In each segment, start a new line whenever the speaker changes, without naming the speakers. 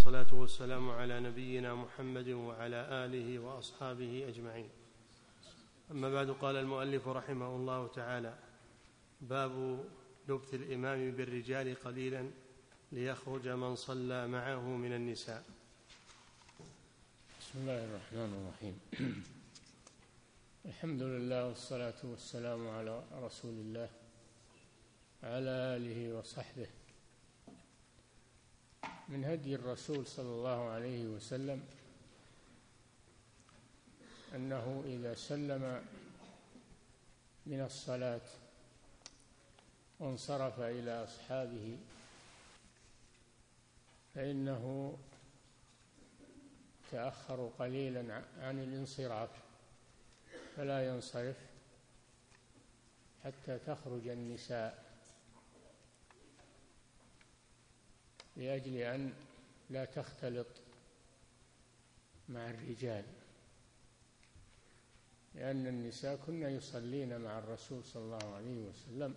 والصلاة والسلام على نبينا محمد وعلى آله وأصحابه أجمعين. أما بعد، قال المؤلف رحمه الله تعالى: باب لبث الإمام بالرجال قليلا ليخرج من صلى معه من النساء.
بسم الله الرحمن الرحيم. الحمد لله والصلاة والسلام على رسول الله وعلى آله وصحبه. من هدي الرسول صلى الله عليه وسلم أنه إذا سلم من الصلاة وانصرف إلى أصحابه فإنه تأخر قليلا عن الانصراف، فلا ينصرف حتى تخرج النساء، لأجل أن لا تختلط مع الرجال، لأن النساء كن يصلين مع الرسول صلى الله عليه وسلم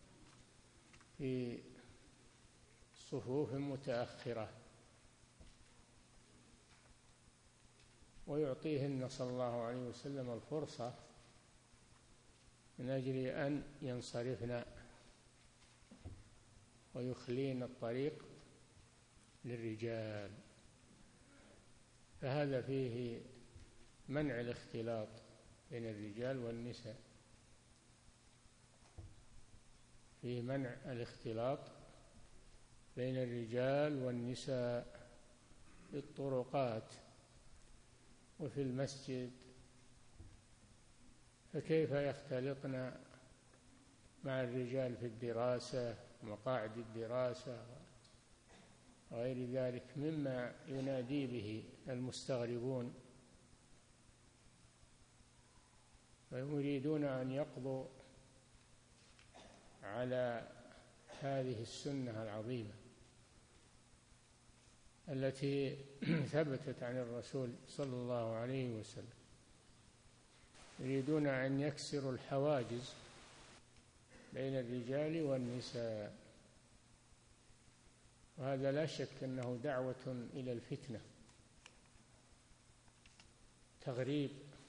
في صفوف متأخرة، ويعطيهن صلى الله عليه وسلم الفرصة من أجل أن ينصرفن ويخلين الطريق للرجال، فهذا فيه منع الاختلاط بين الرجال والنساء، فيه منع الاختلاط بين الرجال والنساء في الطرقات وفي المسجد، فكيف يختلطن مع الرجال في الدراسة ومقاعد الدراسة وغير ذلك مما ينادي به المستغربون، ويريدون أن يقضوا على هذه السنة العظيمة التي ثبتت عن الرسول صلى الله عليه وسلم. يريدون أن يكسروا الحواجز بين الرجال والنساء، وهذا لا شك أنه دعوة إلى الفتنة، تغريب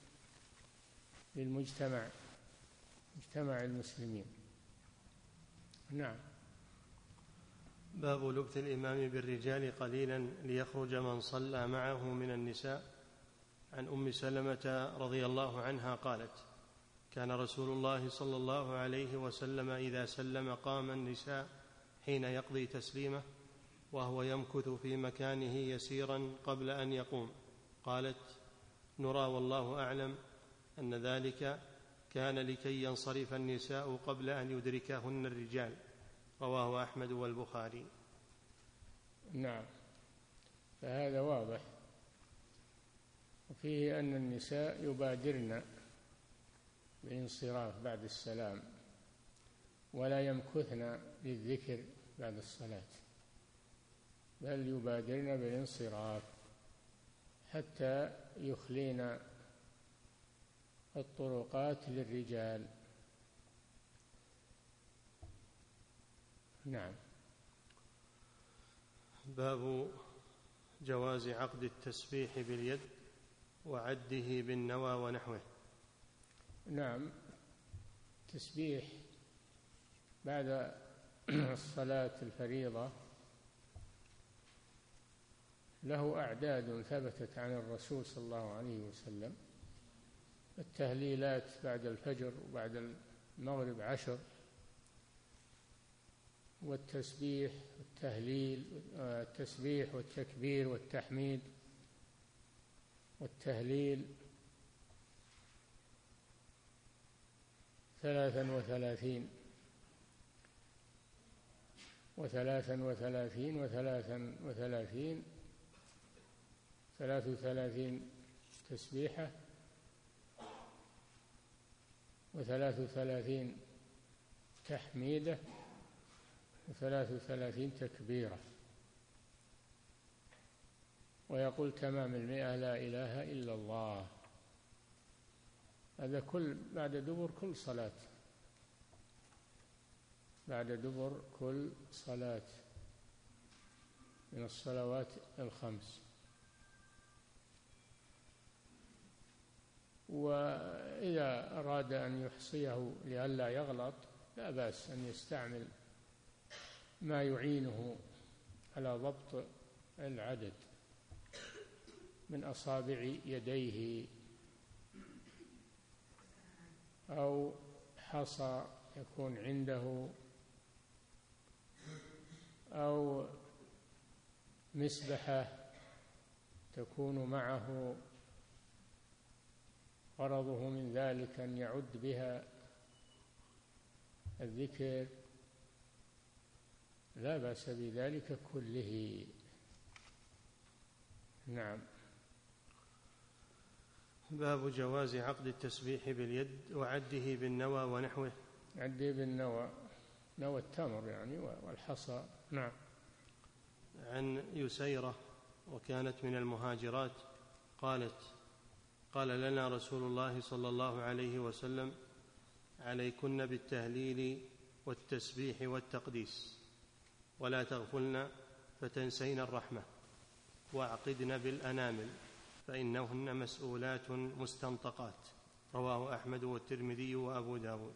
للمجتمع، مجتمع المسلمين. نعم.
باب لبث الإمام بالرجال قليلا ليخرج من صلى معه من النساء. عن أم سلمة رضي الله عنها قالت: كان رسول الله صلى الله عليه وسلم إذا سلم قام النساء حين يقضي تسليمه وهو يمكث في مكانه يسيرا قبل أن يقوم. قالت: نرى والله أعلم أن ذلك كان لكي ينصرف النساء قبل أن يدركهن الرجال. رواه أحمد والبخاري.
نعم، فهذا واضح، وفيه أن النساء يبادرن بالانصراف بعد السلام ولا يمكثن للذكر بعد الصلاة، بل يبادرن بالانصراف حتى يخلين الطرقات للرجال. نعم.
باب جواز عقد التسبيح باليد وعده بالنوى ونحوه.
نعم، التسبيح بعد الصلاة الفريضة له أعداد ثبتت عن الرسول صلى الله عليه وسلم. التهليلات بعد الفجر وبعد المغرب 10، والتسبيح والتهليل، التسبيح والتكبير والتحميد والتهليل 33 33 تسبيحة و33 تحميدة و33 تكبيرة، ويقول تمام 100 لا إله إلا الله. هذا بعد دبر كل صلاة، بعد دبر كل صلاة. من الصلوات الخمس. وإذا أراد أن يحصيه لئلا يغلط لا بأس أن يستعمل ما يعينه على ضبط العدد من أصابع يديه أو حصى يكون عنده أو مسبحة تكون معه غرضه من ذلك أن يعد بها الذكر لا بأس بذلك كله. نعم.
باب جواز عقد التسبيح باليد وعده بالنوى ونحوه.
عده بالنوى، نوى التمر يعني والحصى. نعم.
عن يسيرة وكانت من المهاجرات قالت: قال لنا رسول الله صلى الله عليه وسلم: عليكن بالتهليل والتسبيح والتقديس، ولا تغفلن فتنسين الرحمة، واعقدن بالأنامل فإنهن مسؤولات مستنطقات. رواه أحمد والترمذي وأبو داود.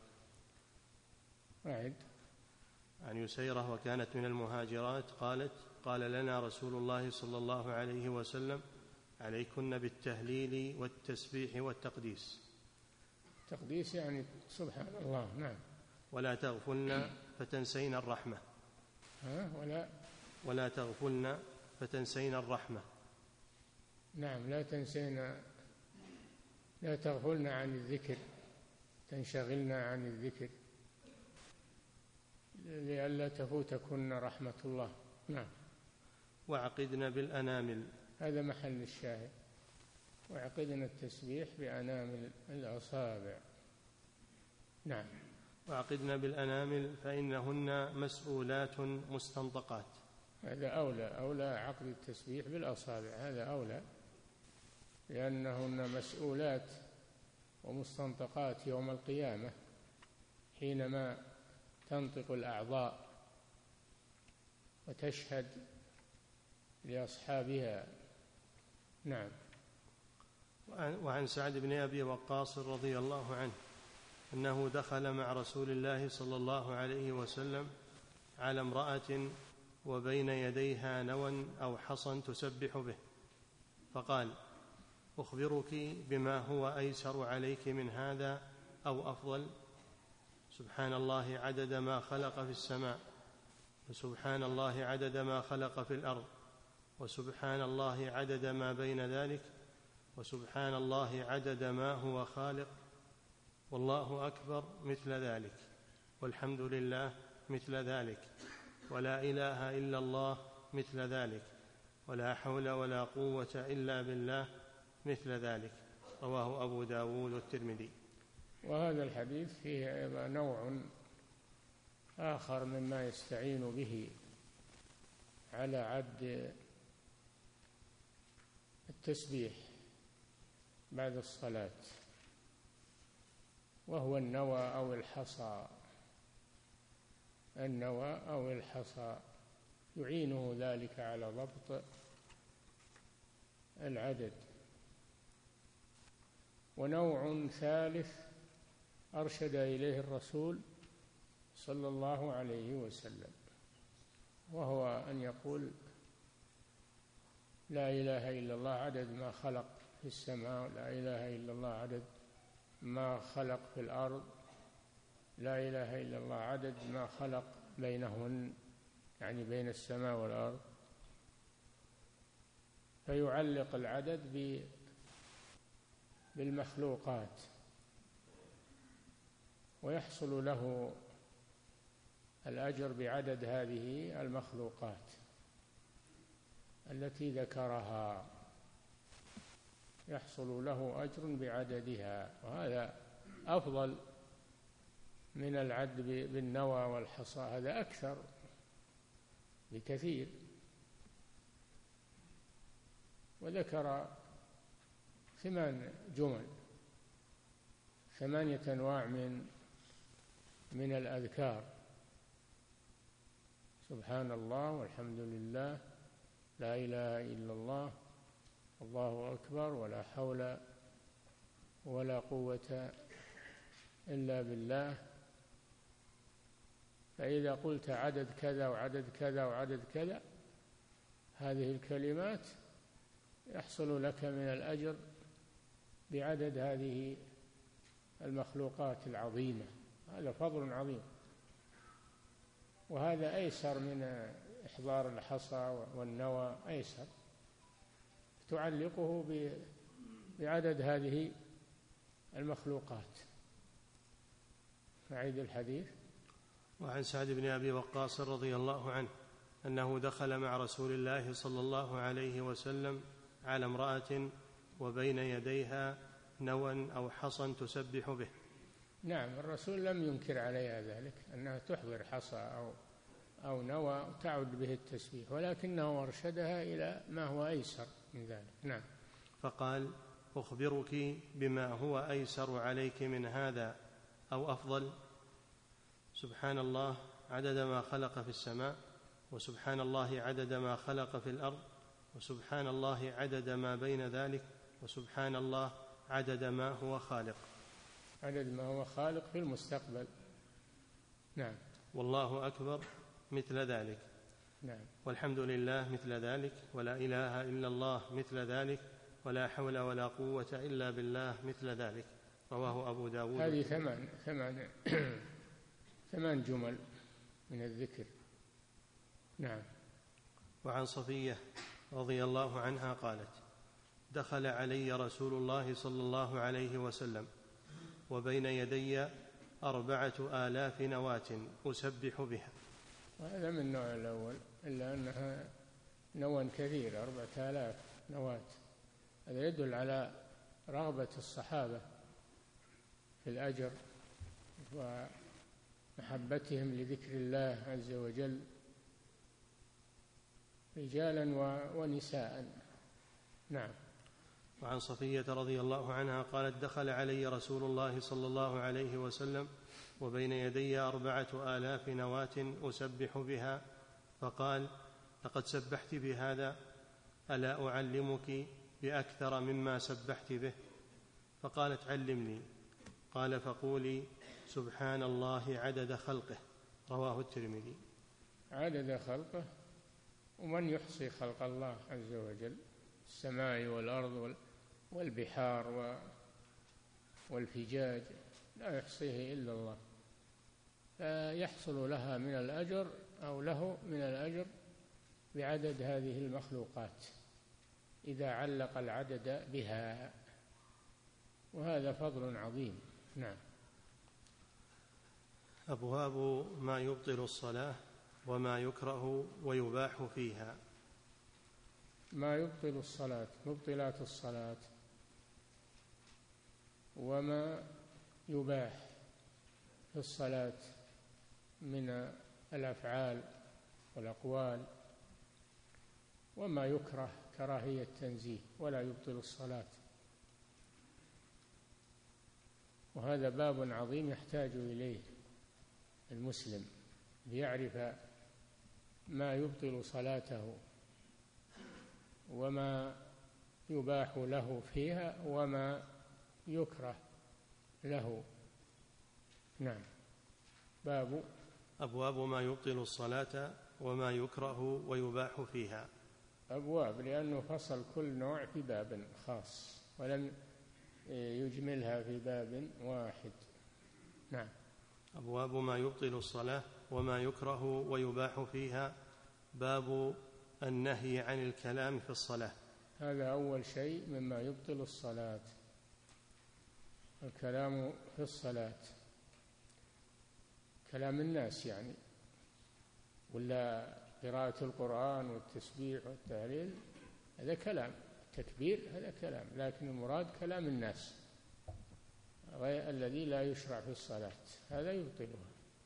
عن يسيرة وكانت من المهاجرات قالت: قال لنا رسول الله صلى الله عليه وسلم: عليكن بالتهليل والتسبيح والتقديس.
تقديس يعني سبحان الله. نعم.
ولا تغفلن فتنسين الرحمة. ولا تغفلن فتنسين الرحمة.
نعم. لا تغفلن عن الذكر، تنشغلن عن الذكر لئلا تفوتكن رحمة الله. نعم.
وعقدن بالأنامل،
هذا محل الشاهد. وعقدن التسبيح بأنامل الأصابع. نعم.
وعقدن بالأنامل فإنهن مسؤولات مستنطقات.
هذا أولى عقد التسبيح بالأصابع، هذا أولى، لأنهن مسؤولات ومستنطقات يوم القيامة حينما تنطق الأعضاء وتشهد لأصحابها. نعم.
وعن سعد بن أبي وقاص رضي الله عنه أنه دخل مع رسول الله صلى الله عليه وسلم على امرأة وبين يديها نوى أو حصى تسبح به، فقال: أخبرك بما هو أيسر عليك من هذا أو أفضل؟ سبحان الله عدد ما خلق في السماء، وسبحان الله عدد ما خلق في الأرض، وسبحان الله عدد ما بين ذلك، وسبحان الله عدد ما هو خالق، والله أكبر مثل ذلك، والحمد لله مثل ذلك، ولا إله إلا الله مثل ذلك، ولا حول ولا قوة إلا بالله مثل ذلك. رواه أبو داود والترمذي.
وهذا الحديث فيه أيضا نوع آخر مما يستعين به على عد التسبيح بعد الصلاة، وهو النوى أو الحصى. النوى أو الحصى يعينه ذلك على ضبط العدد. ونوع ثالث أرشد إليه الرسول صلى الله عليه وسلم، وهو أن يقول: لا إله إلا الله عدد ما خلق في السماء، لا إله إلا الله عدد ما خلق في الأرض، لا إله إلا الله عدد ما خلق بينهن، يعني بين السماء والأرض. فيعلق العدد بالمخلوقات، ويحصل له الأجر بعدد هذه المخلوقات التي ذكرها، يحصل له أجر بعددها، وهذا أفضل من العد بالنوى والحصى، هذا أكثر بكثير. وذكر 8 أنواع من الأذكار: سبحان الله، والحمد لله، لا إله إلا الله الله أكبر ولا حول ولا قوة إلا بالله. فإذا قلت عدد كذا وعدد كذا وعدد كذا هذه الكلمات يحصل لك من الأجر بعدد هذه المخلوقات العظيمة. هذا فضل عظيم، وهذا أيسر من إحضار الحصى والنوى، أيسر تعلقه بعدد هذه المخلوقات. أعيد الحديث.
وعن سعد بن أبي وقاص رضي الله عنه أنه دخل مع رسول الله صلى الله عليه وسلم على امرأة وبين يديها نوى أو حصى تسبح به.
نعم، الرسول لم ينكر عليها ذلك، أنها تحضر حصى أو نوى تعد به التسبيح، ولكنه أرشدها إلى ما هو أيسر من ذلك. نعم.
فقال: أخبرك بما هو أيسر عليك من هذا أو أفضل؟ سبحان الله عدد ما خلق في السماء، وسبحان الله عدد ما خلق في الأرض، وسبحان الله عدد ما بين ذلك، وسبحان الله عدد ما هو خالق.
عدد ما هو خالق في المستقبل. نعم.
والله أكبر مثل ذلك.
نعم.
والحمد لله مثل ذلك، ولا إله إلا الله مثل ذلك، ولا حول ولا قوة إلا بالله مثل ذلك. رواه أبو داود.
هذه ثمان جمل من الذكر. نعم.
وعن صفية رضي الله عنها قالت: دخل علي رسول الله صلى الله عليه وسلم وبين يدي 4000 نواة أسبح بها.
وهذا من النوع الأول، إلا أنها نوى كثير، 4000 نواة. هذا يدل على رغبة الصحابة في الأجر ومحبتهم لذكر الله عز وجل، رجالا ونساء. نعم.
وعن صفية رضي الله عنها قالت: دخل علي رسول الله صلى الله عليه وسلم وبين يدي 4000 نواة أسبح بها، فقال: لقد سبحت بهذا، ألا أعلمك بأكثر مما سبحت به؟ فقالت: علمني. قال: فقولي: سبحان الله عدد خلقه. رواه الترمذي.
عدد خلقه، ومن يحصي خلق الله عز وجل، السماء والأرض والبحار والفجاج، لا يحصيه إلا الله، فيحصل لها من الأجر أو له من الأجر بعدد هذه المخلوقات إذا علق العدد بها، وهذا فضل عظيم. نعم.
أبواب ما يبطل الصلاة وما يكره ويباح فيها.
ما يبطل الصلاة، مبطلات الصلاة، وما يباح في الصلاة من الأفعال والأقوال، وما يكره كراهية تنزيه ولا يبطل الصلاة. وهذا باب عظيم يحتاج إليه المسلم ليعرف ما يبطل صلاته وما يباح له فيها وما يكره له. نعم.
أبواب ما يبطل الصلاة وما يكره ويباح فيها.
أبواب لأنه فصل كل نوع في باب خاص ولم يجملها في باب واحد. نعم.
أبواب ما يبطل الصلاة وما يكره ويباح فيها. باب النهي عن الكلام في الصلاة.
هذا أول شيء مما يبطل الصلاة، الكلام في الصلاة، كلام الناس يعني، ولا قراءة القرآن والتسبيح والتهليل، هذا كلام. التكبير هذا كلام، لكن المراد كلام الناس غير الذي لا يشرع في الصلاة، هذا يبطلها.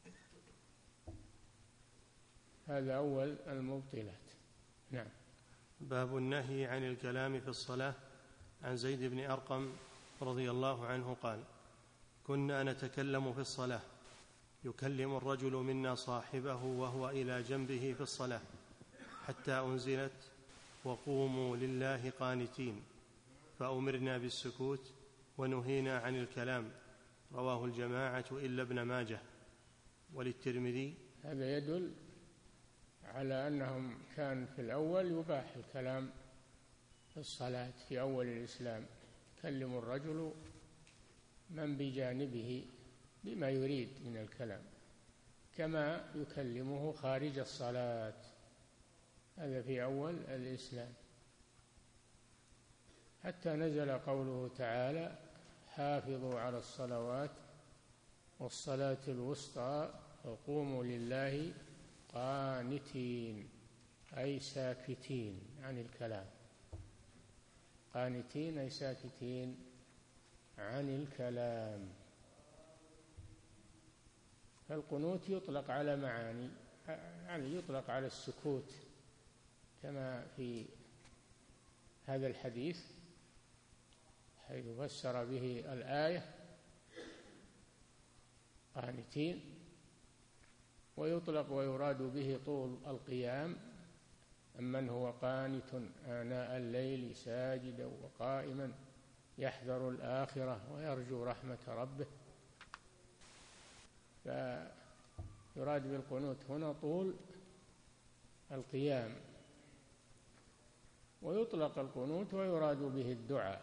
هذا أول المبطلات. نعم.
باب النهي عن الكلام في الصلاة. عن زيد بن أرقم رضي الله عنه قال: كنا نتكلم في الصلاة، يكلم الرجل منا صاحبه وهو إلى جنبه في الصلاة، حتى أنزلت: وقوموا لله قانتين، فأمرنا بالسكوت ونهينا عن الكلام. رواه الجماعة إلا ابن ماجه. وللترمذي.
هذا يدل على أنهم كان في الأول يباح الكلام في الصلاة في أول الإسلام، يكلم الرجل من بجانبه بما يريد من الكلام كما يكلمه خارج الصلاة. هذا في أول الإسلام، حتى نزل قوله تعالى: حافظوا على الصلوات والصلاة الوسطى وقوموا لله قانتين، أي ساكتين عن الكلام. قانتين أي ساكتين عن الكلام. فالقنوت يطلق على معاني، يعني يطلق على السكوت كما في هذا الحديث حيث فسر به الآية قانتين، ويطلق ويراد به طول القيام، أمن هو قانت آناء الليل ساجدا وقائما يحذر الآخرة ويرجو رحمة ربه. فيراد بالقنوت هنا طول القيام. ويطلق القنوت ويراد به الدعاء،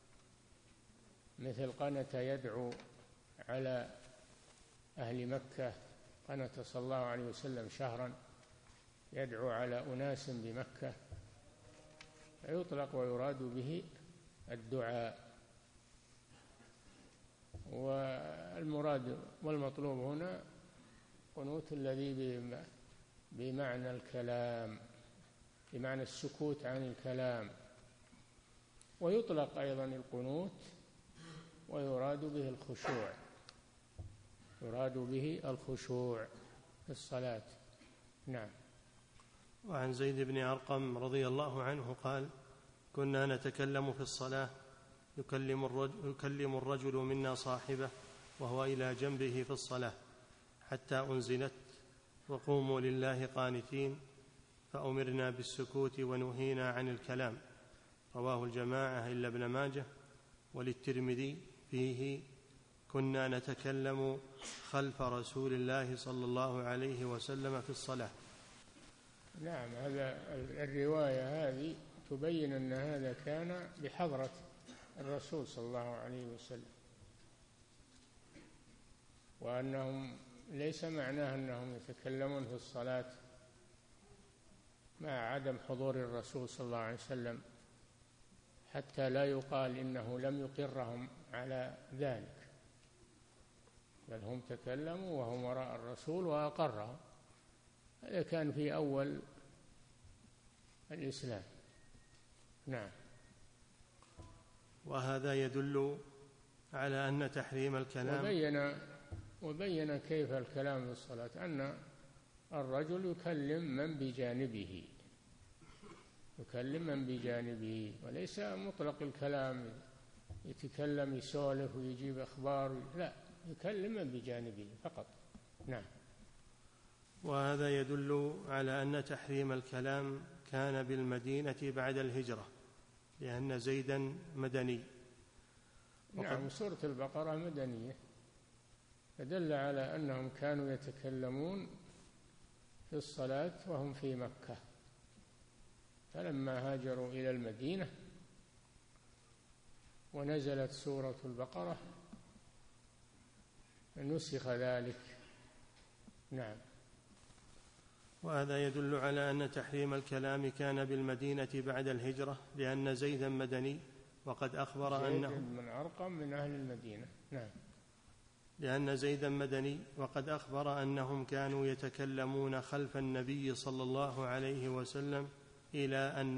مثل قنت يدعو على أهل مكة، قنت صلى الله عليه وسلم شهرا يدعو على أناس بمكة، فيطلق ويراد به الدعاء. والمراد والمطلوب هنا قنوت الذي بمعنى الكلام، بمعنى السكوت عن الكلام. ويطلق أيضا القنوت ويراد به الخشوع، يراد به الخشوع في الصلاة. نعم.
وعن زيد بن أرقم رضي الله عنه قال: كنا نتكلم في الصلاة، يكلم الرجل منا صاحبه وهو إلى جنبه في الصلاة، حتى أنزلت: وقوموا لله قانتين، فأمرنا بالسكوت ونهينا عن الكلام. رواه الجماعة إلا ابن ماجه. وللترمذي فيه: كنا نتكلم خلف رسول الله صلى الله عليه وسلم في الصلاة.
نعم، هذا الرواية هذه تبين أن هذا كان بحضرة الرسول صلى الله عليه وسلم، وأنهم ليس معناه أنهم يتكلمون في الصلاة مع عدم حضور الرسول صلى الله عليه وسلم، حتى لا يقال إنه لم يقرهم على ذلك، بل هم تكلموا وهم وراء الرسول وأقرهم. هذا كان في أول الإسلام. نعم.
وهذا يدل على أن تحريم الكلام.
وبين كيف الكلام في الصلاة، أن الرجل يكلم من بجانبه، وليس مطلق الكلام يتكلم يسولف ويجيب أخبار، لا، يكلم من بجانبه فقط. نعم.
وهذا يدل على أن تحريم الكلام كان بالمدينة بعد الهجرة، لأن زيدا مدني.
نعم، سورة البقرة مدنية، فدل على أنهم كانوا يتكلمون في الصلاة وهم في مكة، فلما هاجروا إلى المدينة ونزلت سورة البقرة نسخ ذلك. نعم.
وهذا يدل على أن تحريم الكلام كان بالمدينة بعد الهجرة، لأن زيدا مدني، وقد أخبر أنه
من أرقم من أهل المدينة. نعم.
لأن زيدا مدني، وقد أخبر أنهم كانوا يتكلمون خلف النبي صلى الله عليه وسلم إلى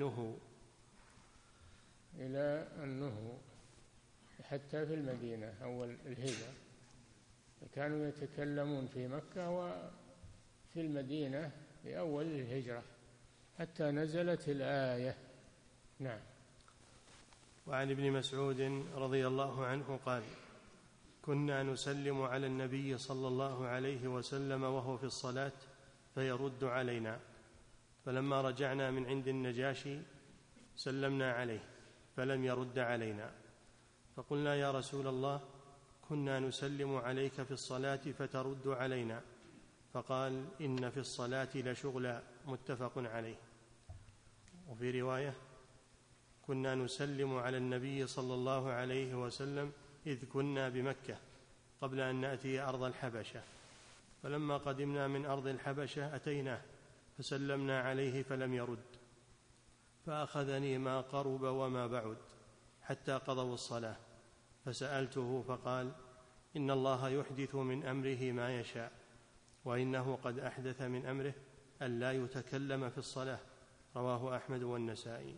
أن نهوا حتى في المدينة أول الهجرة، كانوا يتكلمون في مكة وفي المدينة في أول الهجرة حتى نزلت الآية. نعم. وعن ابن مسعود رضي الله عنه قال: كنا نسلم على النبي صلى الله عليه وسلم وهو في الصلاة فيرد علينا، فلما رجعنا من عند النجاشي سلمنا عليه فلم يرد علينا، فقلنا: يا رسول الله، كنا نسلم عليك في الصلاة فترد علينا. فقال: إن في الصلاة لشغلا، متفق عليه. وفي رواية: كنا نسلم على النبي صلى الله عليه وسلم إذ كنا بمكة قبل أن نأتي أرض الحبشة، فلما قدمنا من أرض الحبشة أتيناه فسلمنا عليه فلم يرد، فأخذني ما قرب وما بعد حتى قضوا الصلاة، فسألته فقال: إن الله يحدث من أمره ما يشاء، وإنه قد أحدث من أمره أن لا يتكلم في الصلاة. رواه أحمد والنسائي.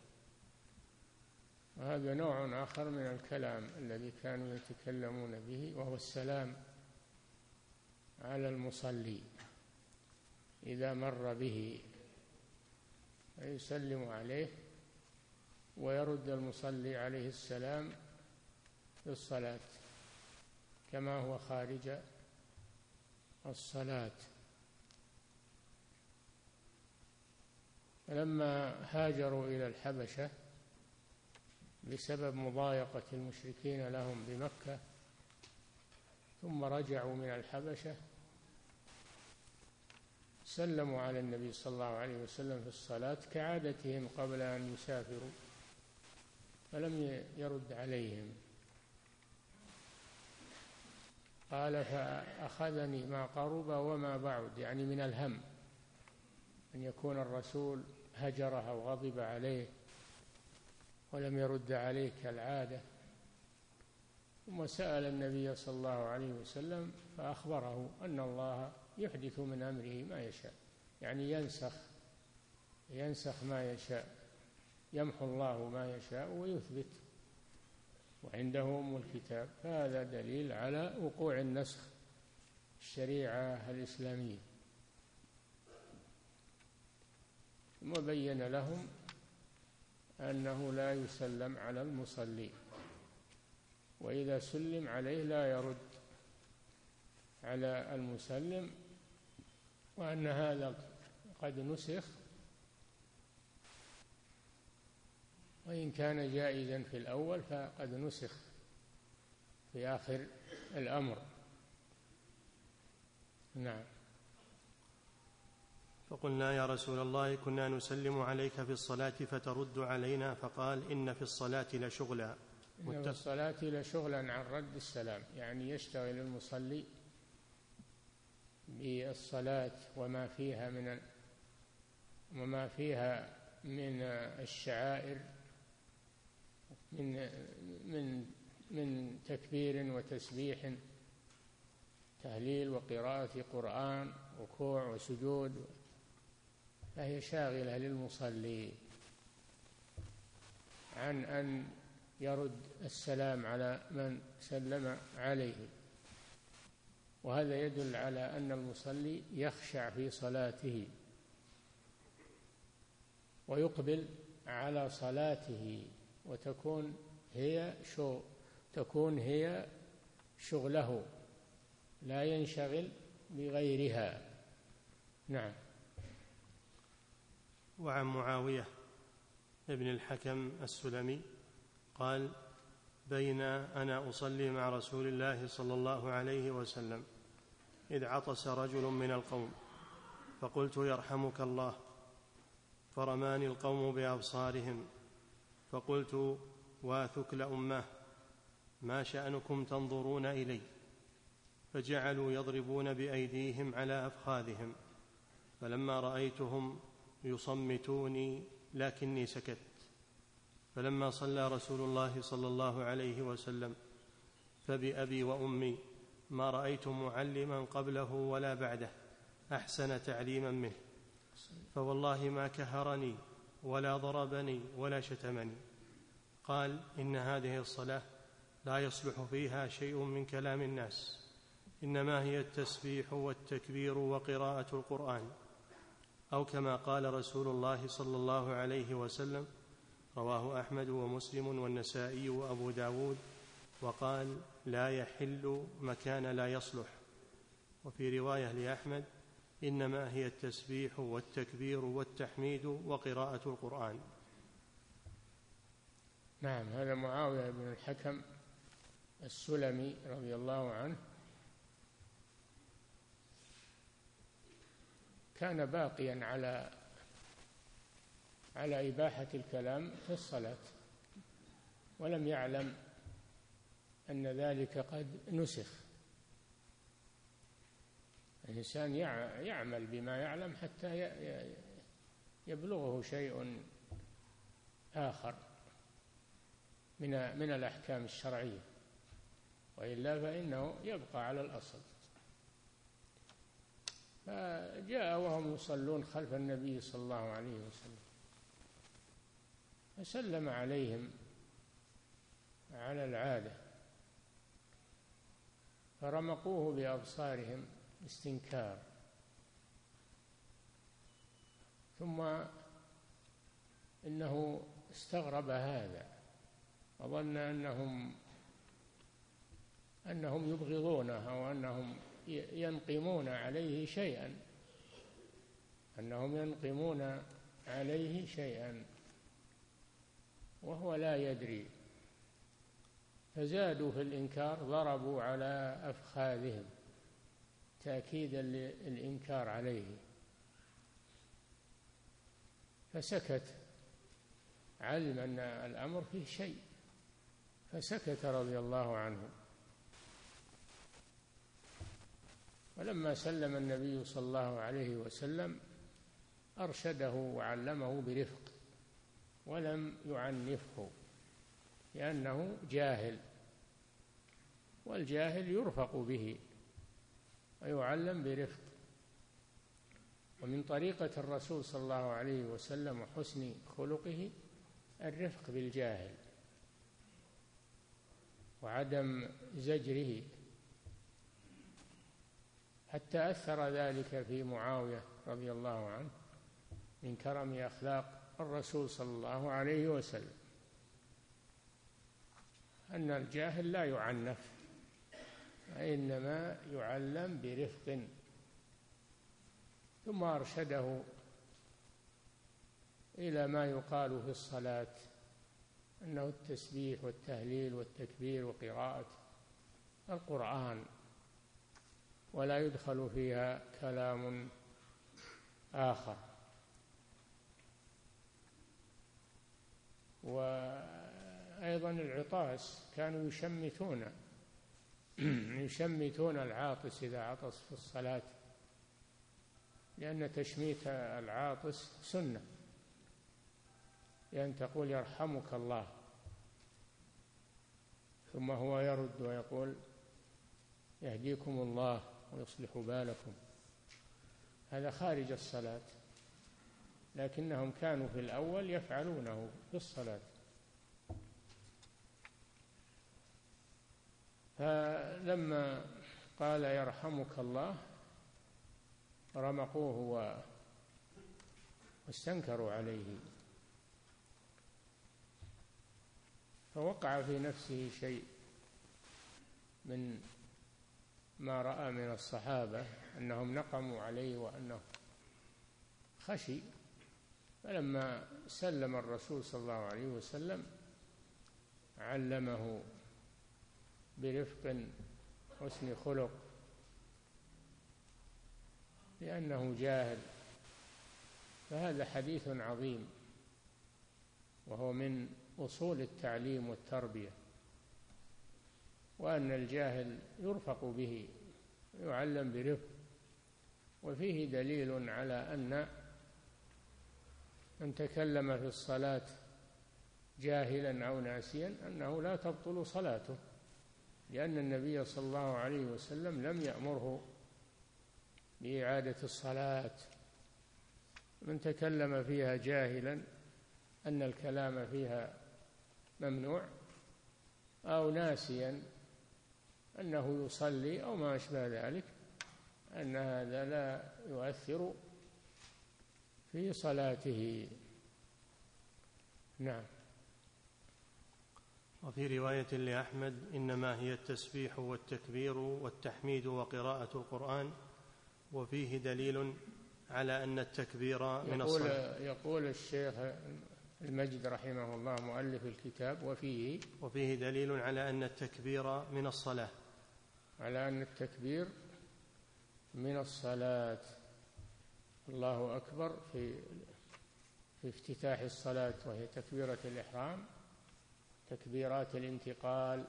هذا نوع آخر من الكلام الذي كانوا يتكلمون به، وهو السلام على المصلي إذا مر به، يسلم عليه ويرد المصلي عليه السلام في الصلاة كما هو خارج الصلاة. فلما هاجروا إلى الحبشة بسبب مضايقة المشركين لهم بمكة، ثم رجعوا من الحبشة، سلموا على النبي صلى الله عليه وسلم في الصلاة كعادتهم قبل أن يسافروا، فلم يرد عليهم. قال: فأخذني ما قرب وما بعد، يعني من الهم أن يكون الرسول هجره أو غضب عليه ولم يرد عليه كالعادة. ثم سأل النبي صلى الله عليه وسلم فأخبره أن الله يحدث من أمره ما يشاء، يعني ينسخ ما يشاء، يمحو الله ما يشاء ويثبت، وعنده أم الكتاب. فهذا دليل على وقوع النسخ الشريعة الإسلامية. ثم بين لهم أنه لا يسلم على المصلي، وإذا سلم عليه لا يرد على المسلم، وأن هذا قد نسخ، وإن كان جائزا في الأول فقد نسخ في آخر الأمر. نعم.
فقلنا: يا رسول الله، كنا نسلم عليك في الصلاة فترد علينا. فقال: إن في الصلاة لشغلا.
إن في الصلاة لشغلا عن رد السلام، يعني يشتغل المصلي بالصلاة وما فيها من الشعائر من تكبير وتسبيح، تهليل وقراءة قرآن، ركوع وسجود، فهي شاغلة للمصلي عن أن يرد السلام على من سلم عليه. وهذا يدل على أن المصلي يخشع في صلاته ويقبل على صلاته، وتكون هي شغله، لا ينشغل بغيرها. نعم.
وعن معاوية ابن الحكم السلمي قال: بين أنا أصلي مع رسول الله صلى الله عليه وسلم إذ عطس رجل من القوم، فقلت: يرحمك الله، فرماني القوم بأبصارهم، فقلت: واثكل أمه، ما شأنكم تنظرون إلي؟ فجعلوا يضربون بأيديهم على أفخاذهم، فلما رأيتهم يصمتوني لكني سكت. فلما صلى رسول الله صلى الله عليه وسلم فبأبي وأمي ما رأيت معلما قبله ولا بعده أحسن تعليما منه، فوالله ما كهرني ولا ضربني ولا شتمني. قال: إن هذه الصلاة لا يصلح فيها شيء من كلام الناس، إنما هي التسبيح والتكبير وقراءة القرآن، أو كما قال رسول الله صلى الله عليه وسلم. رواه أحمد ومسلم والنسائي وأبو داود. وقال: لا يحل مكان لا يصلح. وفي رواية لأحمد: إنما هي التسبيح والتكبير والتحميد وقراءة القرآن.
نعم، هذا معاوية بن الحكم السلمي رضي الله عنه كان باقيا على إباحة الكلام في الصلاة، ولم يعلم أن ذلك قد نسخ. الإنسان يعمل بما يعلم حتى يبلغه شيء آخر من الأحكام الشرعية، وإلا فإنه يبقى على الأصل. فجاء وهم يصلون خلف النبي صلى الله عليه وسلم، فسلم عليهم على العادة، فرمقوه بأبصارهم استنكار، ثم إنه استغرب هذا وظن أنهم يبغضونه وأنهم ينقمون عليه شيئا، وهو لا يدري. فزادوا في الإنكار، ضربوا على أفخاذهم تأكيدا للإنكار عليه، فسكت، علم أن الأمر فيه شيء، فسكت رضي الله عنه. ولما سلم النبي صلى الله عليه وسلم أرشده وعلمه برفق، ولم يعنفه، لأنه جاهل، والجاهل يرفق به ويعلم برفق. ومن طريقة الرسول صلى الله عليه وسلم وحسن خلقه الرفق بالجاهل وعدم زجره، حتى أثر ذلك في معاوية رضي الله عنه من كرم أخلاق الرسول صلى الله عليه وسلم، أن الجاهل لا يعنف، وإنما يعلم برفق. ثم أرشده إلى ما يقال في الصلاة، أنه التسبيح والتهليل والتكبير وقراءة القرآن، ولا يدخل فيها كلام آخر. وأيضا العطاس كانوا يشمتون العاطس إذا عطس في الصلاة، لأن تشميت العاطس سنة، لأن تقول يرحمك الله، ثم هو يرد ويقول يهديكم الله ويصلح بالكم. هذا خارج الصلاة، لكنهم كانوا في الأول يفعلونه في الصلاة. فلما قال يرحمك الله رمقوه واستنكروا عليه، فوقع في نفسه شيء من ما رأى من الصحابة أنهم نقموا عليه وأنه خشي. فلما سلم الرسول صلى الله عليه وسلم علمه برفق حسن خلق، لأنه جاهل. فهذا حديث عظيم، وهو من أصول التعليم والتربية، وأن الجاهل يرفق به ويعلم برفق. وفيه دليل على أن من تكلم في الصلاة جاهلا أو ناسيا أنه لا تبطل صلاته، لأن النبي صلى الله عليه وسلم لم يأمره بإعادة الصلاة. من تكلم فيها جاهلا أن الكلام فيها ممنوع، أو ناسيا أنه يصلي أو ما أشبه ذلك، أن هذا لا يؤثر في صلاته. نعم.
وفي رواية لأحمد إنما هي التسبيح والتكبير والتحميد وقراءة القرآن، وفيه دليل على أن التكبير من الصلاة.
يقول الشيخ المجد رحمه الله مؤلف الكتاب.
وفيه دليل على أن التكبير من الصلاة،
على أن التكبير من الصلاة. الله أكبر في افتتاح الصلاة وهي تكبيرة الإحرام، تكبيرات الانتقال،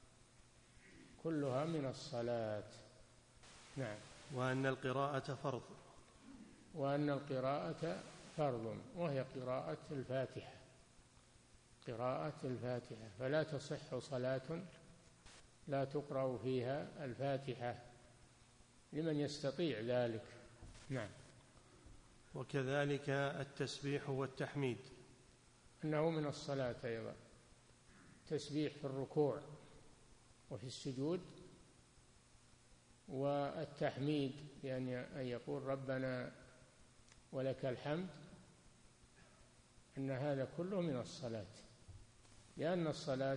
كلها من الصلاة. نعم.
وأن القراءة فرض،
وأن القراءة فرض، وهي قراءة الفاتحة، قراءة الفاتحة، فلا تصح صلاة لا تقرأ فيها الفاتحة لمن يستطيع ذلك. نعم.
وكذلك التسبيح والتحميد،
أنه من الصلاة أيضا، تسبيح في الركوع وفي السجود، والتحميد يعني أن يقول ربنا ولك الحمد، أن هذا كله من الصلاة، لأن الصلاة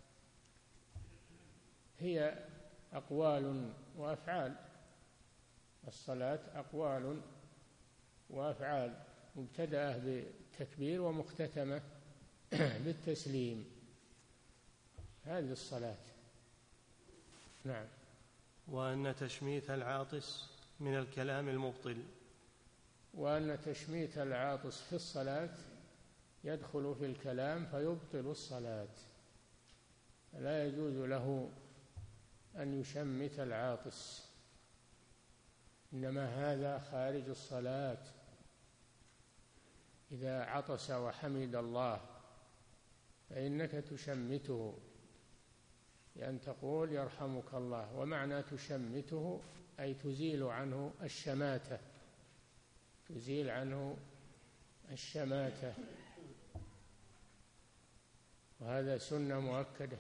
هي أقوال وأفعال. الصلاة أقوال وأفعال، مبتدأة بالتكبير ومختتمة بالتسليم، هذه الصلاة. نعم.
وأن تشميت العاطس من الكلام المبطل،
وأن تشميت العاطس في الصلاة يدخل في الكلام فيبطل الصلاة، لا يجوز له أن يشمت العاطس، إنما هذا خارج الصلاة. إذا عطس وحمد الله فإنك تشمته، لأن تقول يرحمك الله، ومعنى تشمته أي تزيل عنه الشماتة، تزيل عنه الشماتة، وهذا سنة مؤكدة.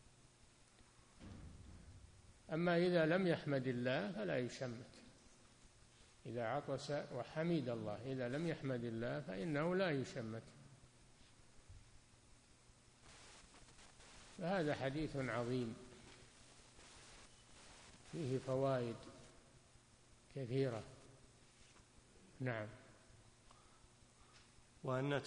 أما إذا لم يحمد الله فلا يشمت، إذا عطس وحمد الله، إذا لم يحمد الله فإنه لا يشمت. فهذا حديث عظيم فيه فوائد كثيرة. نعم.
وأن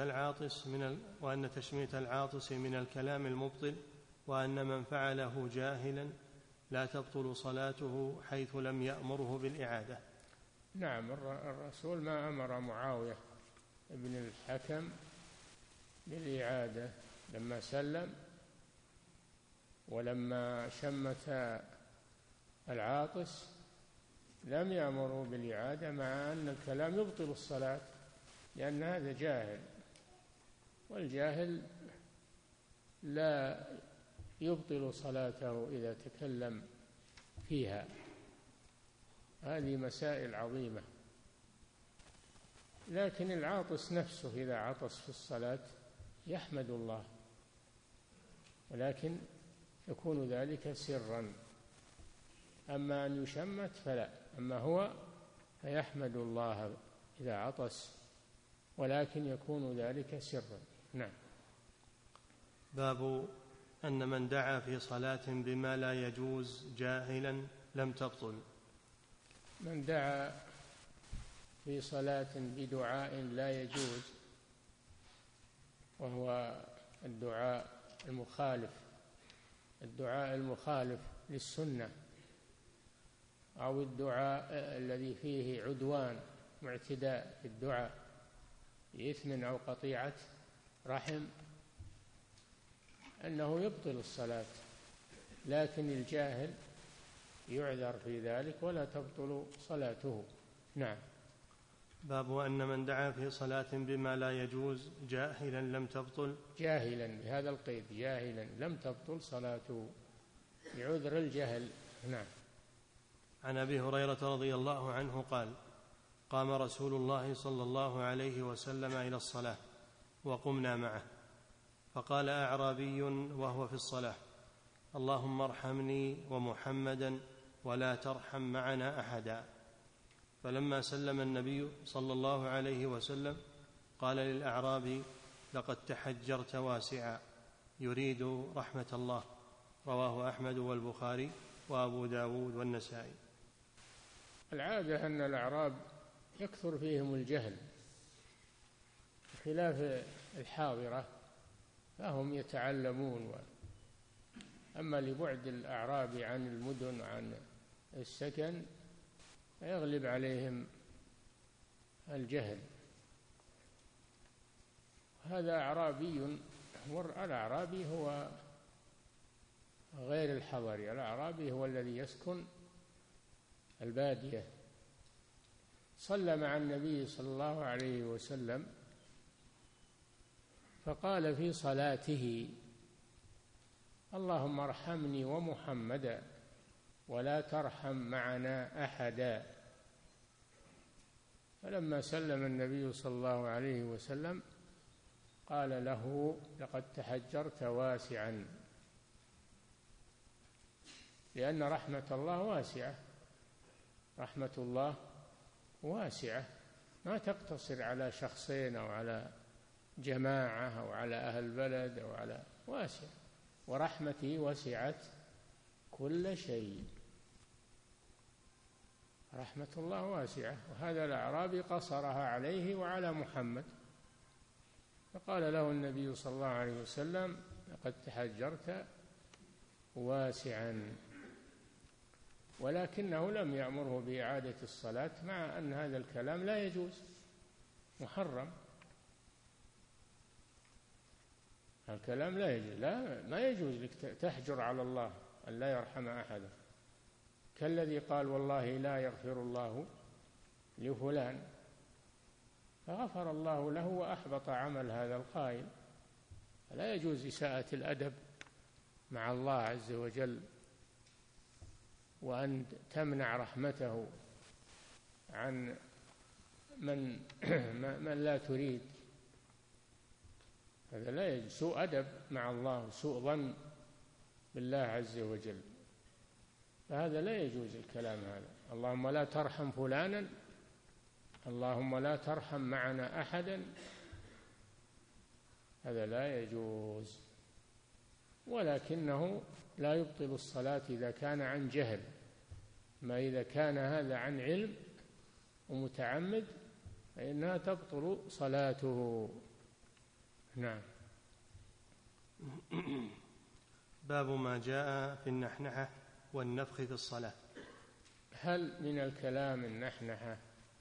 تشميت العاطس من الكلام المبطل، وأن من فعله جاهلا لا تبطل صلاته حيث لم يأمره بالإعادة.
نعم. الرسول ما أمر معاوية بن الحكم بالإعادة لما سلم، ولما شمت العاطس لم يأمروا بالإعادة، مع أن الكلام يبطل الصلاة، لأن هذا جاهل، والجاهل لا يبطل صلاته إذا تكلم فيها. هذه مسائل عظيمة. لكن العاطس نفسه إذا عطس في الصلاة يحمد الله، ولكن يكون ذلك سرا. أما أن يشمت فلا، أما هو فيحمد الله إذا عطس، ولكن يكون ذلك سرا. نعم.
باب أن من دعا في صلاة بما لا يجوز جاهلا لم تبطل.
من دعا في صلاة بدعاء لا يجوز، وهو الدعاء المخالف للسنة، أو الدعاء الذي فيه عدوان واعتداء في الدعاء بإثم أو قطيعة رحم، أنه يبطل الصلاة، لكن الجاهل يعذر في ذلك ولا تبطل صلاته. نعم.
باب أن من دعا في صلاة بما لا يجوز جاهلا لم تبطل،
جاهلا بهذا القيد، جاهلا لم تبطل صلاته بعذر الجهل. نعم.
عن أبي هريرة رضي الله عنه قال: قام رسول الله صلى الله عليه وسلم إلى الصلاة وقمنا معه، فقال أعرابي وهو في الصلاة: اللهم ارحمني ومحمدا ولا ترحم معنا أحدا. فلما سلم النبي صلى الله عليه وسلم قال للأعرابي: لقد تحجرت واسعا، يريد رحمة الله. رواه أحمد والبخاري وأبو داود والنسائي.
العادة أن الأعراب يكثر فيهم الجهل، خلاف الحاضرة فهم يتعلمون. أما لبعد الأعراب عن المدن عن السكن فيغلب عليهم الجهل. هذا أعرابي، الأعرابي هو غير الحضري، الأعرابي هو الذي يسكن البادية. صلى مع النبي صلى الله عليه وسلم فقال في صلاته: اللهم ارحمني ومحمدا ولا ترحم معنا أحدا. فلما سلم النبي صلى الله عليه وسلم قال له: لقد تحجرت واسعا، لأن رحمة الله واسعة، رحمة الله واسعة ما تقتصر على شخصين أو على جماعة أو على أهل بلد أو على واسعة، ورحمتي وسعت كل شيء. رحمة الله واسعة. وهذا الأعرابي قصرها عليه وعلى محمد، فقال له النبي صلى الله عليه وسلم: لقد تحجرت واسعا. ولكنه لم يأمره بإعادة الصلاة، مع أن هذا الكلام لا يجوز، محرم. الكلام لا يجوز، ما يجوز لك تحجر على الله أن لا يرحم أحدا، كالذي قال: والله لا يغفر الله لفلان، فغفر الله له وأحبط عمل هذا القائل. لا يجوز إساءة الأدب مع الله عز وجل، وأن تمنع رحمته عن من لا تريد. هذا لا يجوز، سوء أدب مع الله وسوء ظن بالله عز وجل، فهذا لا يجوز الكلام هذا. اللهم لا ترحم فلانا، اللهم لا ترحم معنا أحدا، هذا لا يجوز. ولكنه لا يبطل الصلاة إذا كان عن جهل، ما إذا كان هذا عن علم ومتعمد فإنها تبطل صلاته. نعم.
باب ما جاء في النحنحة والنفخ في الصلاة.
هل من الكلام النحنحة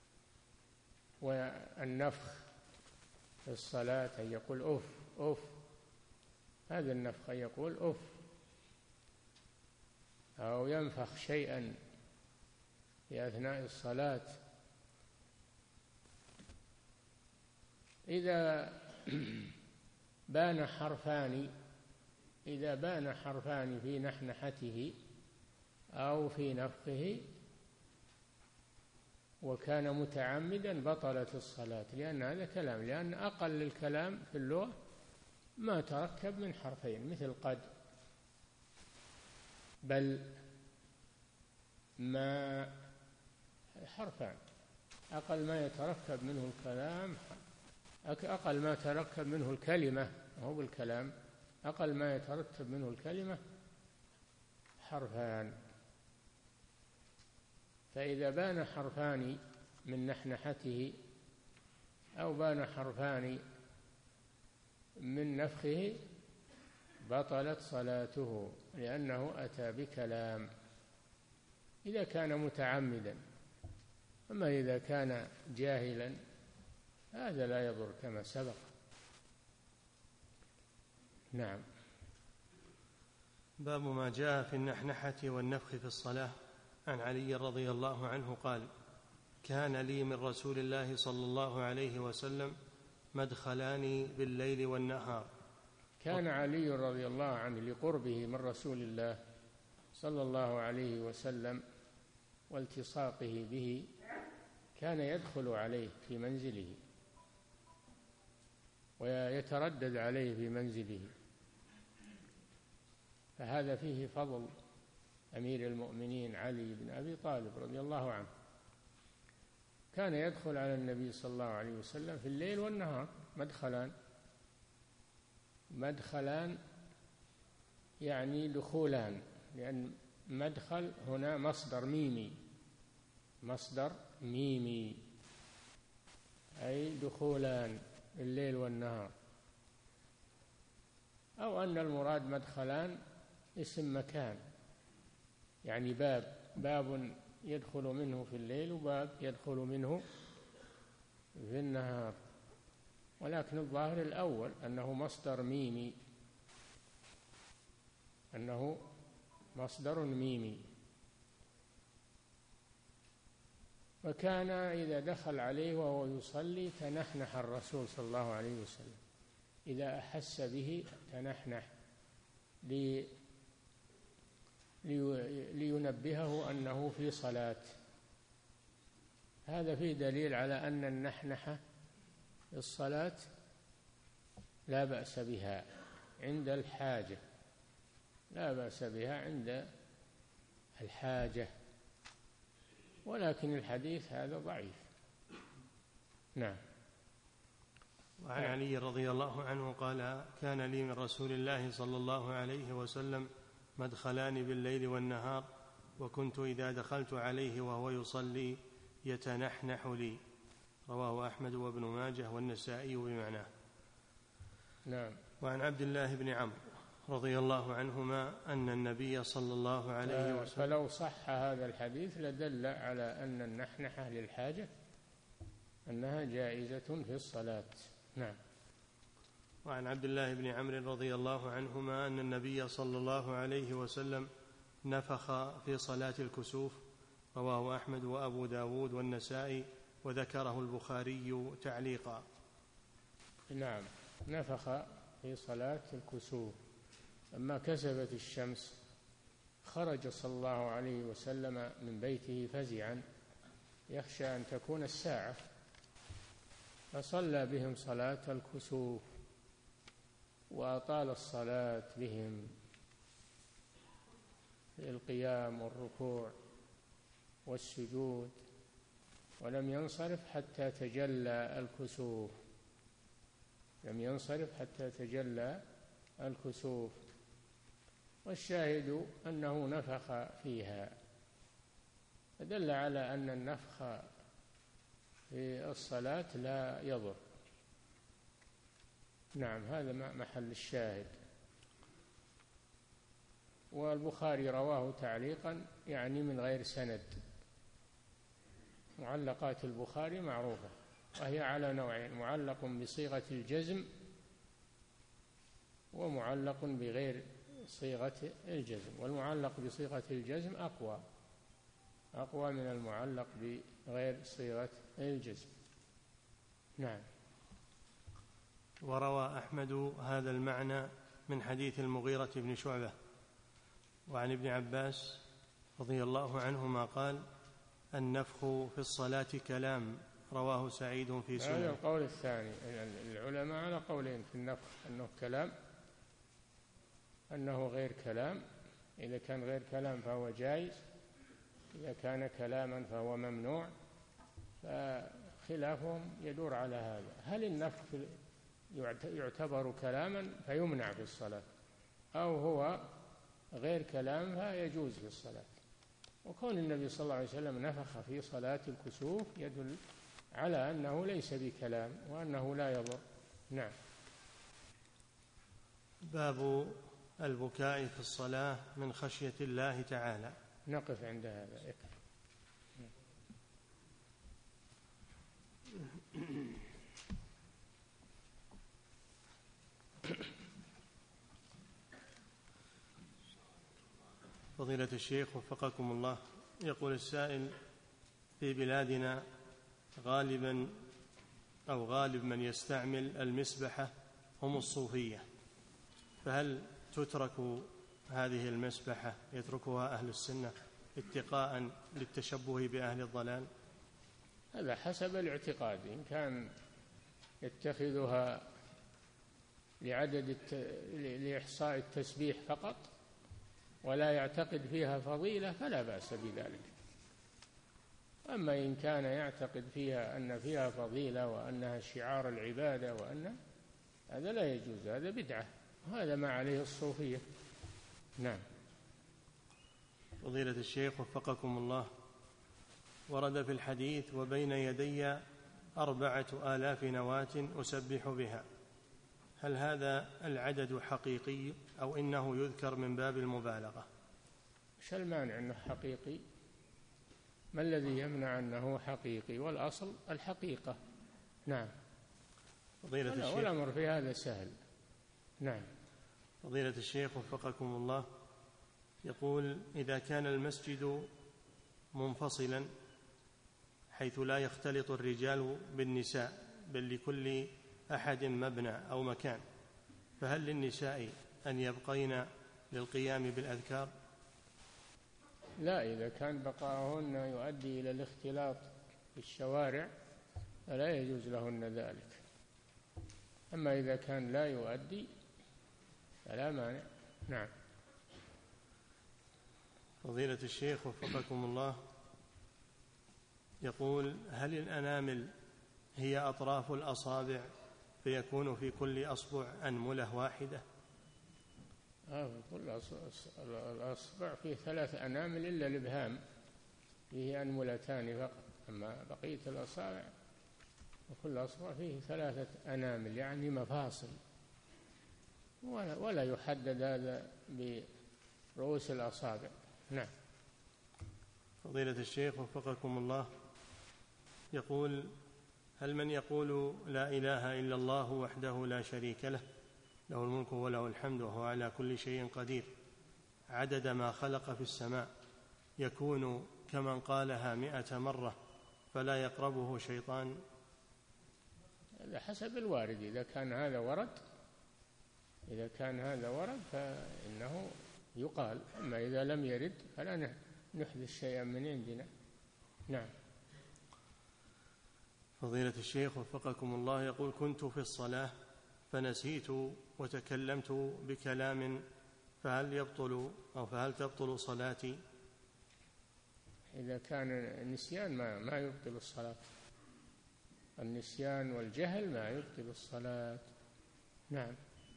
والنفخ في الصلاة أن يقول أف أف؟ هذا النفخ أن يقول أف أو ينفخ شيئا في أثناء الصلاة. إذا بان حرفان في نحنحته أو في نفخه وكان متعمدا بطلت الصلاة، لأن هذا كلام، لأن أقل الكلام في اللغة ما تركب من حرفين، مثل قد، بل، ما، حرفان. أقل ما يتركب منه الكلام، أقل ما تركب منه الكلمة، هو بالكلام، أقل ما يترتب منه الكلمة حرفان. فإذا بان حرفان من نحنحته أو بان حرفان من نفخه بطلت صلاته، لأنه أتى بكلام إذا كان متعمدا. أما إذا كان جاهلا هذا لا يضر كما سبق. نعم.
باب ما جاء في النحنحة والنفخ في الصلاة. عن علي رضي الله عنه قال: كان لي من رسول الله صلى الله عليه وسلم مدخلان بالليل والنهار.
كان علي رضي الله عنه لقربه من رسول الله صلى الله عليه وسلم والتصاقه به كان يدخل عليه في منزله ويتردد عليه في منزله، فهذا فيه فضل أمير المؤمنين علي بن أبي طالب رضي الله عنه. كان يدخل على النبي صلى الله عليه وسلم في الليل والنهار، مدخلان يعني دخولان، لأن مدخل هنا مصدر ميمي أي دخولان الليل والنهار. أو أن المراد مدخلان اسم مكان، يعني باب يدخل منه في الليل وباب يدخل منه في النهار، ولكن الظاهر الأول أنه مصدر ميمي، أنه مصدر ميمي. وكان إذا دخل عليه وهو يصلي تنحنح الرسول صلى الله عليه وسلم، إذا أحس به تنحنح لينبهه أنه في صلاة. هذا فيه دليل على أن النحنحة في الصلاة لا بأس بها عند الحاجة، لا بأس بها عند الحاجة، ولكن الحديث هذا ضعيف. نعم.
وعن علي رضي الله عنه قال: كان لي من رسول الله صلى الله عليه وسلم مدخلان بالليل والنهار، وكنت إذا دخلت عليه وهو يصلي يتنحنح لي. رواه أحمد وابن ماجه والنسائي بمعناه.
نعم.
وعن عبد الله بن عمرو رضي الله عنهما أن النبي صلى الله عليه وسلم
فلو صح هذا الحديث لدل على أن النحنحة للحاجة أنها جائزة في الصلاة. نعم.
وعن عبد الله بن عمرو رضي الله عنهما أن النبي صلى الله عليه وسلم نفخ في صلاة الكسوف. رواه أحمد وأبو داود والنسائي، وذكره البخاري تعليقا.
نعم، نفخ في صلاة الكسوف. لما كسفت الشمس خرج صلى الله عليه وسلم من بيته فزعا يخشى أن تكون الساعة، فصلى بهم صلاة الكسوف وأطال الصلاة بهم في القيام والركوع والسجود، ولم ينصرف حتى تجلى الكسوف، لم ينصرف حتى تجلى الكسوف. والشاهد أنه نفخ فيها، فدل على أن النفخ في الصلاة لا يضر. نعم، هذا محل الشاهد. والبخاري رواه تعليقا، يعني من غير سند. معلقات البخاري معروفة، وهي على نوعين: معلق بصيغة الجزم ومعلق بغير صيغة الجزم. والمعلق بصيغة الجزم أقوى من المعلق بغير صيغة الجزم. نعم.
وروى أحمد هذا المعنى من حديث المغيرة بن شعبة. وعن ابن عباس رضي الله عنهما قال: النفخ في الصلاة كلام. رواه سعيد في سنة.
هذا القول الثاني. العلماء على قولين في النفخ: أنه كلام، أنه غير كلام. إذا كان غير كلام فهو جائز، إذا كان كلاما فهو ممنوع. فخلافهم يدور على هذا: هل النفخ يعتبر كلاما فيمنع في الصلاة، أو هو غير كلام فيجوز في الصلاة؟ وكون النبي صلى الله عليه وسلم نفخ في صلاة الكسوف يدل على أنه ليس بكلام وأنه لا يضر. نعم.
باب البكاء في الصلاة من خشية الله تعالى.
نقف عند هذا.
فضيلة الشيخ وفقكم الله، يقول السائل: في بلادنا غالب من يستعمل المسبحة هم الصوفية، فهل تترك هذه المسبحة، يتركها أهل السنة اتقاء للتشبه بأهل الضلال؟
هذا حسب الاعتقاد. إن كان يتخذها لإحصاء التسبيح فقط ولا يعتقد فيها فضيلة فلا بأس بذلك. أما إن كان يعتقد فيها أن فيها فضيلة وأنها شعار العبادة هذا لا يجوز، هذا بدعة، وهذا ما عليه الصوفية. نعم.
فضيلة الشيخ وفقكم الله، ورد في الحديث: وبين يدي 4000 نواة أسبح بها، هل هذا العدد حقيقي أو إنه يذكر من باب المبالغة؟
إيش المانع أنه حقيقي؟ ما الذي يمنع أنه حقيقي؟ والأصل الحقيقة. نعم.
فضيلة الشيخ،
والأمر في هذا سهل. نعم.
فضيلة الشيخ وفقكم الله، يقول: إذا كان المسجد منفصلا حيث لا يختلط الرجال بالنساء بل لكل أحد مبنى أو مكان، فهل للنساء أن يبقين للقيام بالأذكار؟
لا، إذا كان بقاؤهن يؤدي إلى الاختلاط في الشوارع فلا يجوز لهن ذلك. أما إذا كان لا يؤدي فلا مانع. نعم.
فضيلة الشيخ وفقكم الله، يقول: هل الأنامل هي أطراف الأصابع فيكون في كل أصبع أنملة واحدة؟
كل الأصبع فيه 3 أنامل إلا الإبهام فيه أنملتان فقط، أما بقية الأصابع وكل أصبع فيه 3 أنامل يعني مفاصل، ولا يحدد هذا برؤوس الأصابع. نعم.
فضيلة الشيخ وفقكم الله، يقول: هل من يقول لا إله إلا الله وحده لا شريك له له الملك وله الحمد وهو على كل شيء قدير عدد ما خلق في السماء يكون كمن قالها 100 مرة فلا يقربه شيطان؟
هذا حسب الوارد. إذا كان هذا ورد فإنه يقال، أما إذا لم يرد فلا نحدث شيئا من عندنا. نعم.
فضيلة الشيخ وفقكم الله، يقول: كنت في الصلاة فنسيت وتكلمت بكلام فهل تبطل صلاتي؟
إذا كان النسيان ما يبطل الصلاة. النسيان والجهل ما يبطل الصلاة. نعم.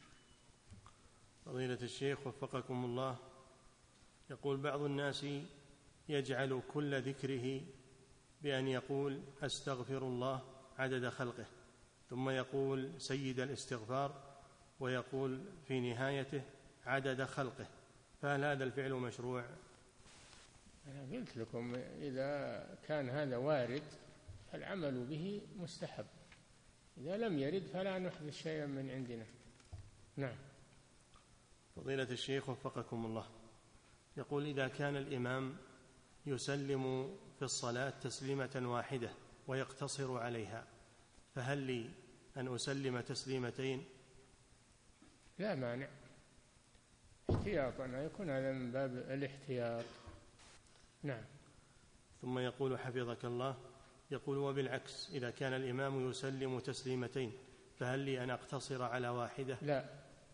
فضيلة الشيخ وفقكم الله، يقول: بعض الناس يجعل كل ذكره بأن يقول أستغفر الله عدد خلقه، ثم يقول سيد الاستغفار، ويقول في نهايته عدد خلقه، فهل هذا الفعل مشروع؟
أنا قلت لكم إذا كان هذا وارد فالعمل به مستحب، إذا لم يرد فلا نحدث شيئا من عندنا. نعم.
فضيلة الشيخ وفقكم الله، يقول: إذا كان الإمام يسلم في الصلاة تسليمة واحدة ويقتصر عليها، فهل لي أن أسلم تسليمتين؟
لا مانع، احتياطا، يكون هذا من باب الاحتياط. نعم.
ثم يقول حفظك الله، يقول: وبالعكس إذا كان الإمام يسلم تسليمتين فهل لي أن أقتصر على واحدة؟
لا،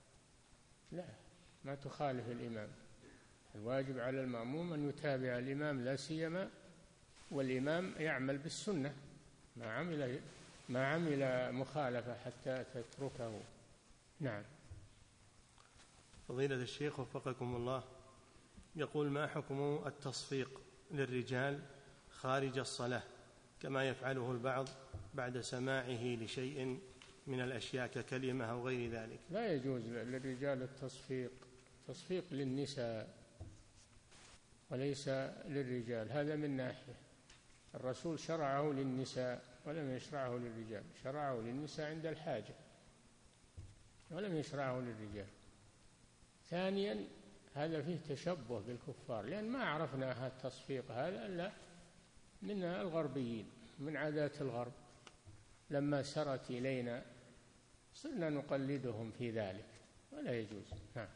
ما تخالف الإمام. الواجب على المأموم أن يتابع الإمام، لا سيما والإمام يعمل بالسنة، ما عمل مخالفة حتى تتركه. نعم.
فضيلة الشيخ وفقكم الله، يقول: ما حكم التصفيق للرجال خارج الصلاة كما يفعله البعض بعد سماعه لشيء من الأشياء ككلمة أو غير ذلك؟
لا يجوز للرجال التصفيق للنساء وليس للرجال. هذا من ناحية. الرسول شرعه للنساء ولم يشرعه للرجال، شرعه للنساء عند الحاجة ولم يشرعه للرجال. ثانيا، هذا فيه تشبه بالكفار، لأن ما عرفنا التصفيق هذا إلا من الغربيين، من عادات الغرب، لما سرت إلينا صرنا نقلدهم في ذلك، ولا يجوز. نعم.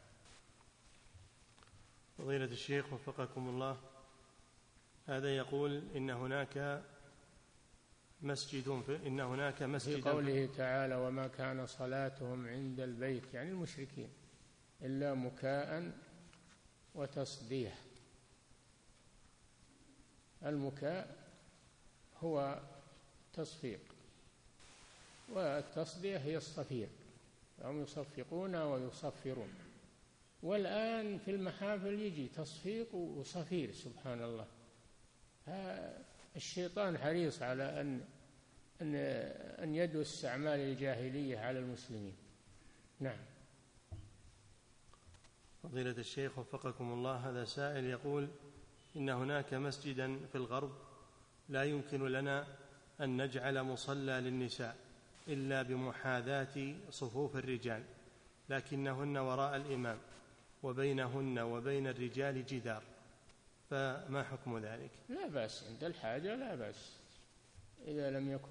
فضيلة الشيخ وفقكم الله، هذا يقول: إن هناك مسجد
في قوله تعالى: وما كان صلاتهم عند البيت، يعني المشركين، إلا مكاء وتصديح. المكاء هو تصفيق، والتصديح هي الصفير، هم يصفقون ويصفرون. والآن في المحافل يجي تصفيق وصفير، سبحان الله. الشيطان حريص على أن يدس أعمال الجاهلية على المسلمين. نعم.
فضيلة الشيخ وفقكم الله، هذا سائل يقول إن هناك مسجدا في الغرب لا يمكن لنا أن نجعل مصلى للنساء إلا بمحاذاة صفوف الرجال، لكنهن وراء الإمام وبينهن وبين الرجال جدار، فما حكم ذلك؟
لا بأس عند الحاجة، لا بأس إذا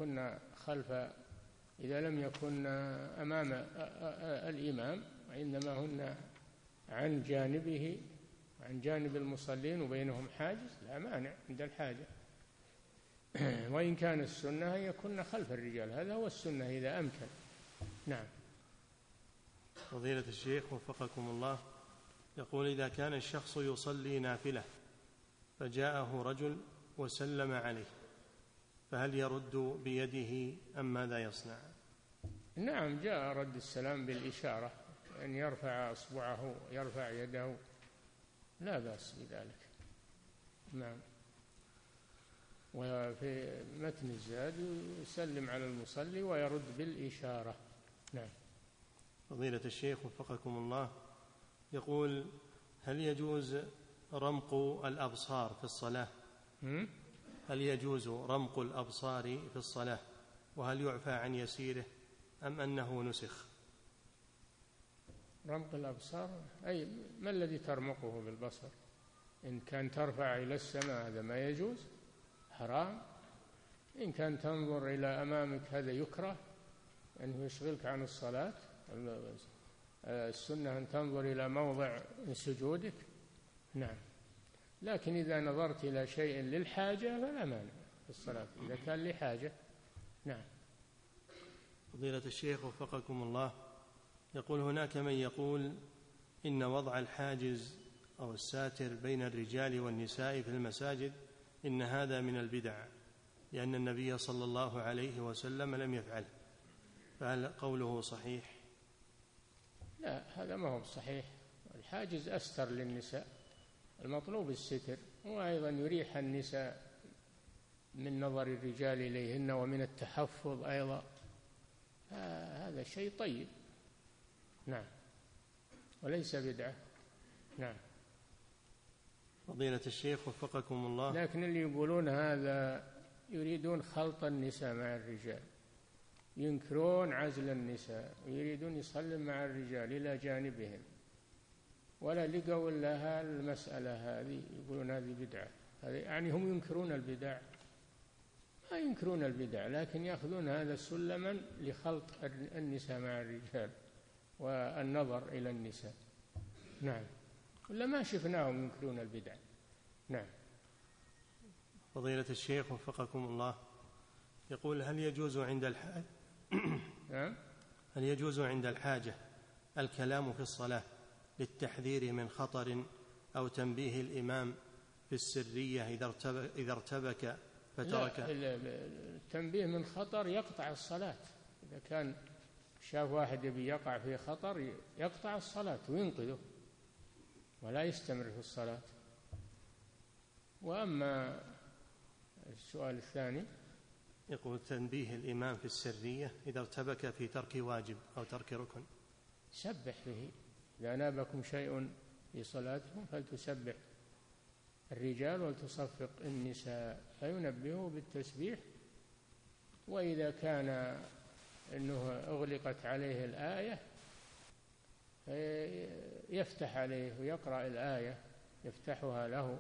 لم يكن أمام الإمام، وإنما هن عن جانبه، عن جانب المصلين وبينهم حاجز، لا مانع عند الحاجة. وإن كان السنة أن يكون خلف الرجال، هذا هو السنة إذا أمكن. نعم.
فضيلة الشيخ وفقكم الله، يقول إذا كان الشخص يصلي نافلة فجاءه رجل وسلم عليه، فهل يرد بيده أم ماذا يصنع؟
نعم، جاء رد السلام بالإشارة، أن يرفع أصبعه، يرفع يده، لا بأس بذلك. نعم. وفي متن الزاد يسلم على المصلي ويرد بالإشارة. نعم.
فضيلة الشيخ وفقكم الله، يقول هل يجوز رمق الأبصار في الصلاة؟ هل يجوز رمق الأبصار في الصلاة، وهل يعفى عن يسيره أم أنه نسخ؟
رمق الأبصار أي ما الذي ترمقه بالبصر؟ إن كان ترفع إلى السماء هذا ما يجوز، حرام. إن كان تنظر إلى أمامك هذا يكره، أنه يشغلك عن الصلاة. السنة أن تنظر إلى موضع سجودك. نعم. لكن إذا نظرت إلى شيء للحاجة فلا مانع في الصلاة إذا كان لحاجة. نعم.
فضيلة الشيخ وفقكم الله، يقول هناك من يقول إن وضع الحاجز أو الساتر بين الرجال والنساء في المساجد إن هذا من البدع، لأن النبي صلى الله عليه وسلم لم يفعله، فهل قوله صحيح؟
لا، هذا ما هو صحيح. الحاجز أستر للنساء، المطلوب الستر، وأيضا يريح النساء من نظر الرجال إليهن ومن التحفظ أيضا، هذا شيء طيب. نعم، وليس بدعة. نعم.
فضيلة الشيخ وفقكم الله،
لكن اللي يقولون هذا يريدون خلط النساء مع الرجال، ينكرون عزل النساء ويريدون يصلون مع الرجال إلى جانبهم، ولا لقوا إلا المسألة هذه، يقولون هذه بدعة. هذه يعني هم ينكرون البدع، ما ينكرون البدع، لكن يأخذون هذا سلما لخلط النساء مع الرجال والنظر إلى النساء. نعم. ولا ما شفناهم ينكرون البدع. نعم.
فضيلة الشيخ وفقكم الله، يقول هل يجوز عند الحاجة هل يجوز عند الحاجة الكلام في الصلاة للتحذير من خطر أو تنبيه الإمام في السرية إذا ارتبك فترك؟
لا، التنبيه من خطر يقطع الصلاة. إذا كان شاف واحد يبي يقع في خطر يقطع الصلاة وينقذه ولا يستمر في الصلاة. وأما السؤال الثاني،
يقول تنبيه الإمام في السرية إذا ارتبك في ترك واجب أو ترك ركن.
سبح به، إذا نابكم شيء في صلاتكم فلتسبح الرجال ولتصفق النساء، فينبهوا بالتسبيح. وإذا كان أنه أغلقت عليه الآية يفتح عليه ويقرأ الآية، يفتحها له.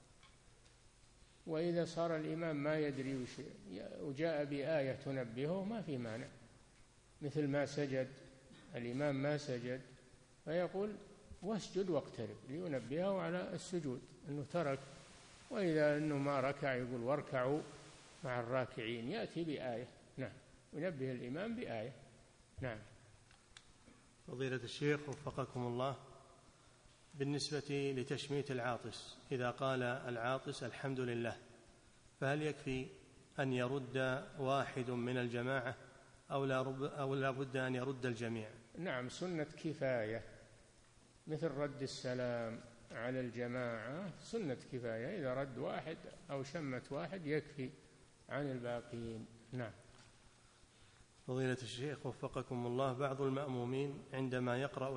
وإذا صار الإمام ما يدري وجاء بآية تنبهه ما في مانع، مثل ما سجد الإمام ما سجد فيقول واسجد واقترب لينبهه على السجود أنه ترك. وإذا أنه ما ركع يقول واركعوا مع الراكعين، يأتي بآية. نعم، ينبه الإمام بآية. نعم.
فضيلة الشيخ وفقكم الله، بالنسبة لتشميت العاطس، إذا قال العاطس الحمد لله، فهل يكفي أن يرد واحد من الجماعة أو لا بد أن يرد الجميع؟
نعم، سنة كفاية، مثل رد السلام على الجماعة سنة كفاية، إذا رد واحد أو شمت واحد يكفي عن الباقين. نعم.
فضيلة الشيخ وفقكم الله، بعض المأمومين عندما يقرأ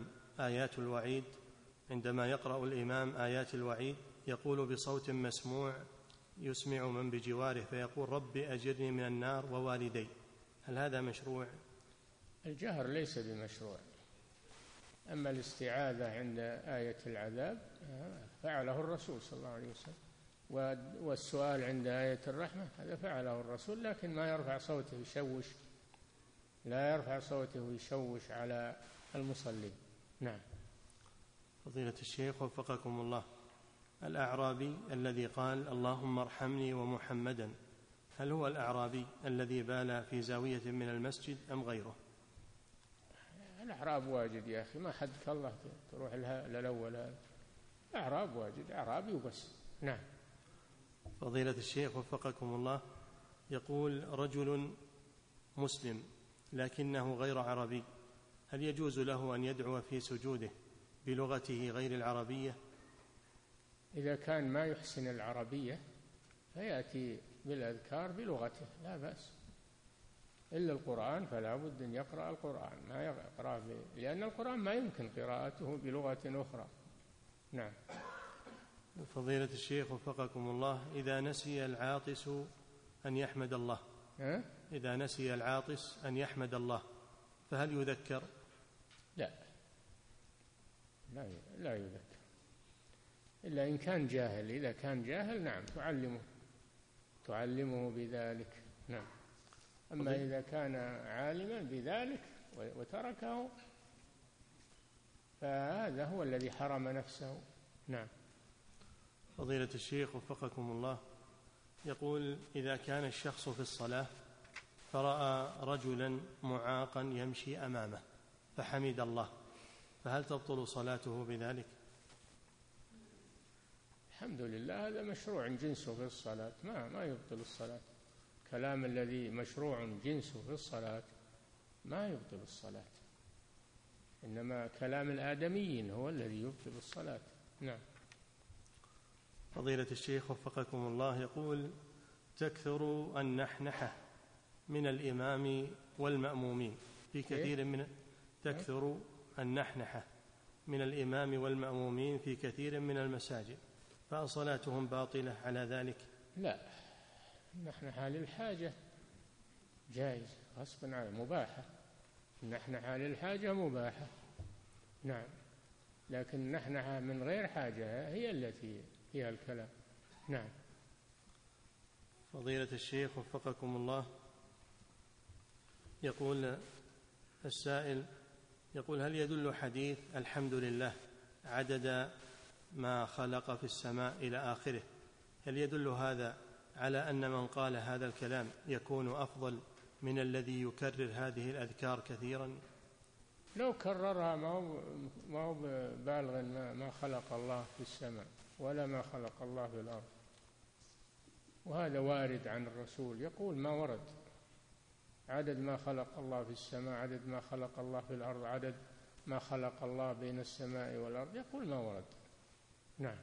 الإمام آيات الوعيد يقول بصوت مسموع يسمع من بجواره، فيقول رب أجرني من النار ووالدي، هل هذا مشروع؟
الجهر ليس بمشروع، أما الاستعاذة عند آية العذاب فعله الرسول صلى الله عليه وسلم، والسؤال عند آية الرحمة هذا فعله الرسول، لكن ما يرفع صوته يشوش، لا يرفع صوته يشوش على المصلين. نعم.
فضيلة الشيخ وفقكم الله، الأعرابي الذي قال اللهم ارحمني ومحمدا، هل هو الأعرابي الذي بال في زاوية من المسجد أم غيره؟
الأعراب واجد يا أخي، ما حدك الله تروح لها للأول، هذا أعراب واجد، أعرابي وبس. نعم.
فضيلة الشيخ وفقكم الله، يقول رجل مسلم لكنه غير عربي، هل يجوز له أن يدعو في سجوده بلغته غير العربية؟
إذا كان ما يحسن العربية فيأتي بالأذكار بلغته لا بأس، إلا القرآن فلا بد أن يقرأ القرآن، ما يقرأ لأن القرآن ما يمكن قراءته بلغة أخرى. نعم.
فضيلة الشيخ وفقكم الله، إذا نسي العاطس أن يحمد الله، إذا نسي العاطس أن يحمد الله فهل يذكر؟
لا يذكر إلا إن كان جاهل، إذا كان جاهل نعم تعلمه بذلك. نعم. أما إذا كان عالما بذلك وتركه فهذا هو الذي حرم نفسه. نعم.
فضيلة الشيخ وفقكم الله، يقول إذا كان الشخص في الصلاة فرأى رجلا معاقا يمشي أمامه فحمد الله، فهل تبطل صلاته بذلك؟
الحمد لله، هذا مشروع جنسه في الصلاة، ما يبطل الصلاة. كلام الذي مشروع جنسه في الصلاة ما يبطل الصلاة، إنما كلام الآدميين هو الذي يبطل الصلاة. نعم.
فضيلة الشيخ وفقكم الله، يقول تكثر النحنحة من الإمام والمأمومين في كثير من تكثر النحنحة من الإمام والمأمومين في كثير من المساجد، فصلاتهم باطلة على ذلك؟
لا، النحنحة للحاجة جائز غصبا عنه، مباحة، النحنحة للحاجة مباحة. نعم. لكن النحنحة من غير حاجة هي التي فيها الكلام. نعم.
فضيلة الشيخ وفقكم الله، يقول السائل، يقول هل يدل حديث الحمد لله عدد ما خلق في السماء إلى آخره، هل يدل هذا على أن من قال هذا الكلام يكون أفضل من الذي يكرر هذه الأذكار كثيرا؟
لو كررها ما هو بالغ ما خلق الله في السماء ولا ما خلق الله في الأرض، وهذا وارد عن الرسول، يقول ما ورد عدد ما خلق الله في السماء، عدد ما خلق الله في الأرض، عدد ما خلق الله بين السماء والأرض، يقول ما ورد. نعم.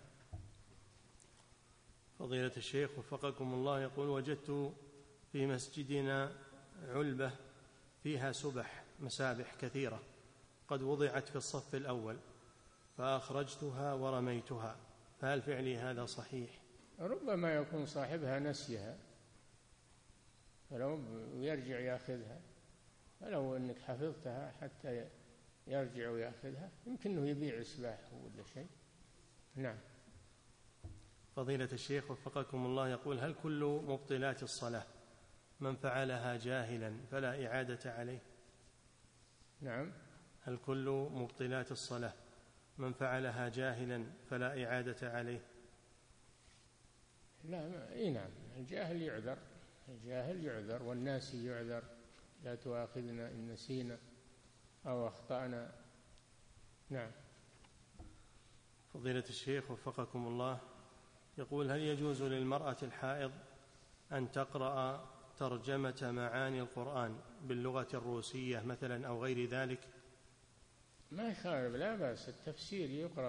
فضيلة الشيخ وفقكم الله، يقول وجدت في مسجدنا علبة فيها مسابح كثيرة قد وضعت في الصف الأول فأخرجتها ورميتها، فهل فعلي هذا صحيح؟
ربما يكون صاحبها نسيها فلو يرجع يأخذها، فلو أنك حفظتها حتى يرجع ويأخذها يمكن أنه يبيع سلاحه ولا شيء. نعم.
فضيلة الشيخ وفقكم الله، يقول هل كل مبطلات الصلاة من فعلها جاهلا فلا إعادة عليه؟
نعم.
هل كل مبطلات الصلاة من فعلها جاهلا فلا إعادة عليه؟
لا، نعم، الجاهل يعذر والناسي يعذر، لا تؤاخذنا إن نسينا أو أخطأنا. نعم.
فضيلة الشيخ وفقكم الله، يقول هل يجوز للمرأة الحائض أن تقرأ ترجمة معاني القرآن باللغة الروسية مثلا أو غير ذلك؟
ما يخالف، لا بأس، التفسير يقرأ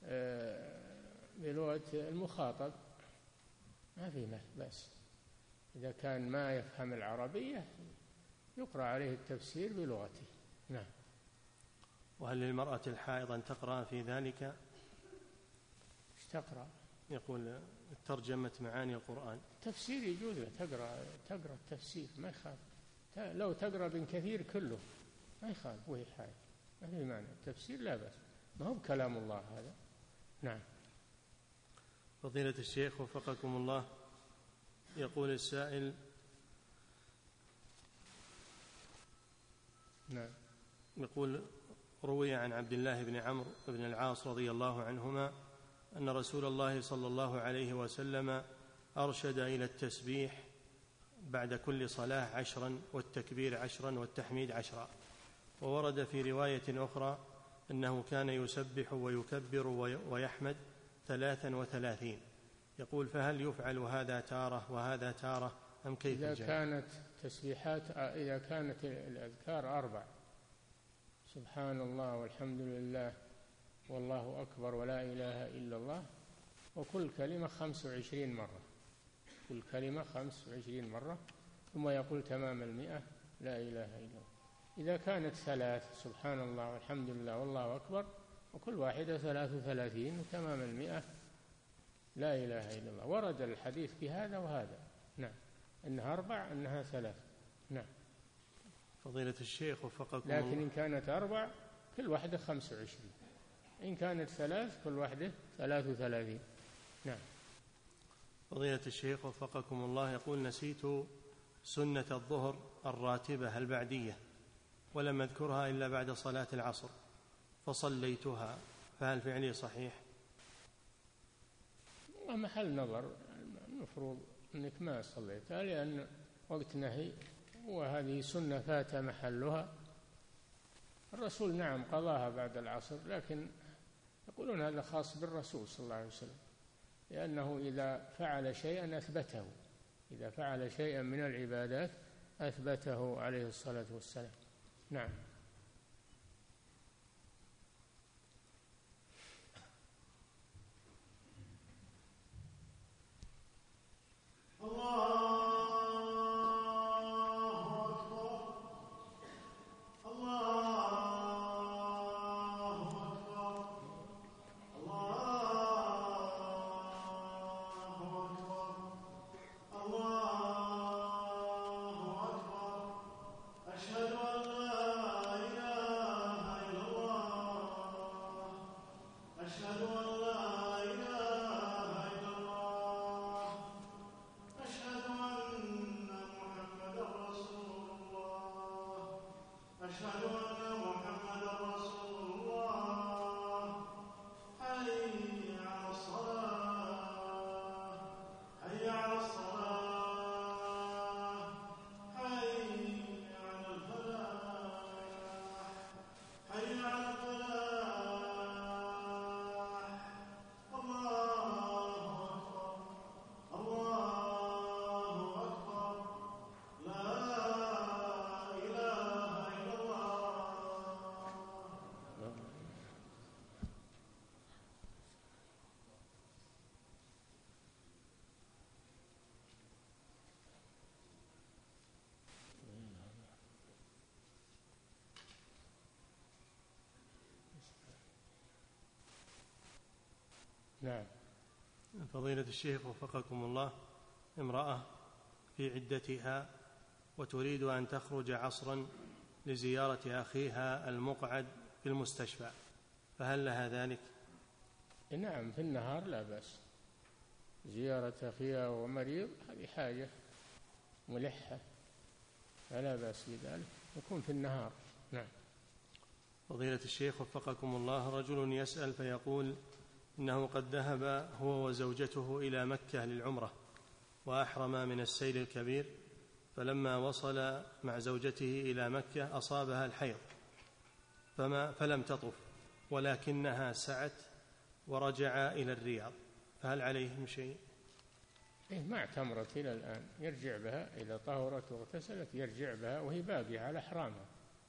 بلغة المخاطب، ما في بأس، إذا كان ما يفهم العربية يقرأ عليه التفسير بلغته. نعم.
وهل للمرأة الحائض أن تقرأ في ذلك؟
ايش تقرأ؟
يقول ترجمة معاني القرآن.
التفسير يجوز له، تقرأ التفسير ما يخالف، لو تقرأ ابن كثير كله ما يخالف وهي حائض، ما في معنى، التفسير لا بأس، ما هو بكلام الله هذا. نعم.
فضيلة الشيخ وفقكم الله، يقول السائل:
نعم.
يقول: روي عن عبد الله بن عمرو بن العاص رضي الله عنهما أن رسول الله صلى الله عليه وسلم أرشد إلى التسبيح بعد كل صلاة 10 والتكبير 10 والتحميد 10. وورد في رواية أخرى أنه كان يسبح ويكبر ويحمد 33. يقول: فهل يفعل هذا تارة وهذا تارة أم كيف
إذا
الجمع؟
كانت تسبيحات، إذا كانت الأذكار 4: سبحان الله والحمد لله والله أكبر ولا إله إلا الله، وكل كلمة 25 مرة، كل كلمة 25 مرة، ثم يقول تمام 100 لا إله إلا الله. إذا كانت 3: سبحان الله والحمد لله والله أكبر، وكل واحدة 33، وتمام 100 لا إله إلا الله. ورد الحديث بهذا وهذا. نعم. إنها 4 إنها 3. نعم.
فضيلة الشيخ وفقكم
لكن إن كانت 4 كل واحدة 25، إن كانت 3 كل واحدة 33. نعم.
فضيلة الشيخ وفقكم الله، يقول: نسيت سنة الظهر الراتبة البعدية ولم أذكرها إلا بعد صلاة العصر فصليتها، فهل فعلي صحيح؟
محل نظر، المفروض أنك ما صليتها لأن وقت نهي، وهذه سنة فات محلها. الرسول نعم قضاها بعد العصر، لكن يقولون هذا خاص بالرسول صلى الله عليه وسلم، لأنه إذا فعل شيئا أثبته، إذا فعل شيئا من العبادات أثبته عليه الصلاة والسلام. نعم. نعم.
فضيلة الشيخ وفقكم الله، امرأة في عدتها وتريد أن تخرج عصرا لزيارة أخيها المقعد في المستشفى، فهل لها ذلك؟
نعم، في النهار لا بأس، زيارة أخيها ومريض هذه حاجة ملحة فلا بأس بذلك، يكون في النهار. نعم.
فضيلة الشيخ وفقكم الله، رجل يسأل فيقول إنه قد ذهب هو وزوجته إلى مكة للعمرة وأحرم من السيل الكبير، فلما وصل مع زوجته إلى مكة أصابها الحيض فلم تطف ولكنها سعت ورجع إلى الرياض، فهل عليهم شيء؟
ما اعتمرت إلى الآن، يرجع بها إذا طهرت واغتسلت، يرجع بها وهي باقية على إحرامها،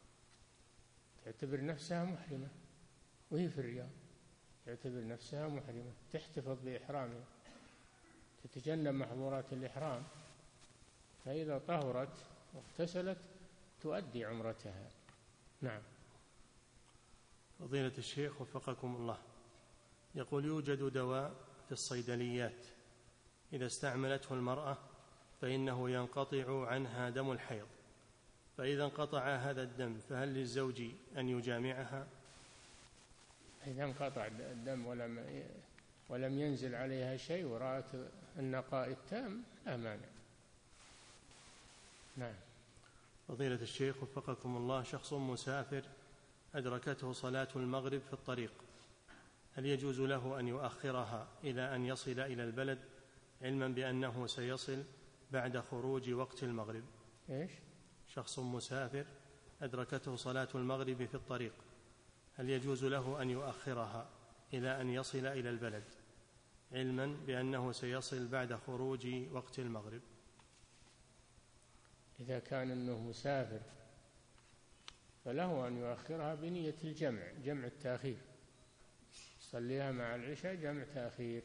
تعتبر نفسها محرمة وهي في الرياض، تعتبر نفسها محرمة، تحتفظ بإحرامها، تتجنب محظورات الإحرام. فإذا طهرت واغتسلت تؤدي عمرتها. نعم.
فضيلة الشيخ وفقكم الله، يقول يوجد دواء في الصيدليات إذا استعملته المرأة فإنه ينقطع عنها دم الحيض، فإذا انقطع هذا الدم فهل للزوج أن يجامعها؟
إذا انقطع الدم ولم ينزل عليها شيء ورأت النقاء التام لا مانع. نعم.
فضيلة الشيخ وفقكم الله، شخص مسافر أدركته صلاة المغرب في الطريق، هل يجوز له أن يؤخرها إلى أن يصل إلى البلد علما بأنه سيصل بعد خروج وقت المغرب؟
إيش؟
شخص مسافر أدركته صلاة المغرب في الطريق، هل يجوز له أن يؤخرها إلى أن يصل إلى البلد علما بأنه سيصل بعد خروج وقت المغرب؟
إذا كان أنه مسافر فله أن يؤخرها بنية جمع التأخير، يصليها مع العشاء جمع تأخير.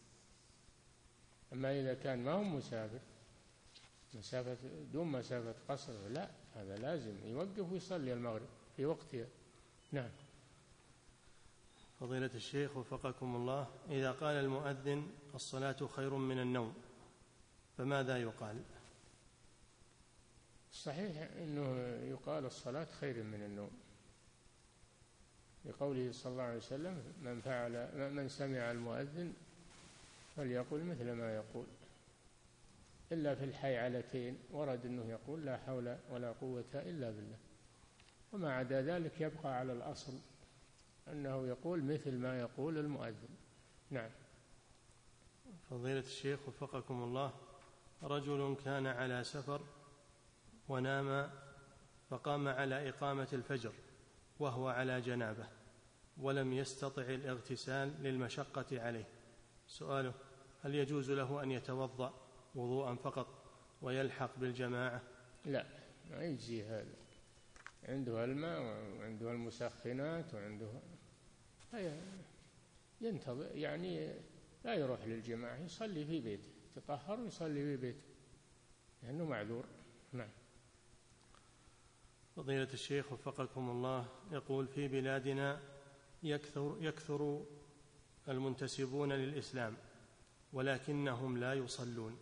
أما إذا كان ما هو مسافر، مسافة دون مسافة قصر، لا، هذا لازم يوقف ويصلي المغرب في وقتها. نعم.
فضيلة الشيخ وفقكم الله، إذا قال المؤذن الصلاة خير من النوم فماذا يقال؟
صحيح أنه يقال الصلاة خير من النوم، لقوله صلى الله عليه وسلم من سمع المؤذن فليقل مثل ما يقول، إلا في الحيعلتين ورد أنه يقول لا حول ولا قوة إلا بالله، وما عدا ذلك يبقى على الأصل أنه يقول مثل ما يقول المؤذن. نعم.
فضيلة الشيخ وفقكم الله، رجل كان على سفر ونام فقام على إقامة الفجر وهو على جنابه ولم يستطع الاغتسال للمشقة عليه، سؤاله هل يجوز له أن يتوضأ وضوءا فقط ويلحق بالجماعة؟
لا، ما يجزي هذا، عنده الماء وعنده المسخنات وعنده، ينتظر يعني لا يروح للجماعة، يصلي في بيته، يتطهر ويصلي في بيته لأنه معذور. نعم.
فضيلة الشيخ وفقكم الله، يقول في بلادنا يكثر المنتسبون للإسلام ولكنهم لا يصلون.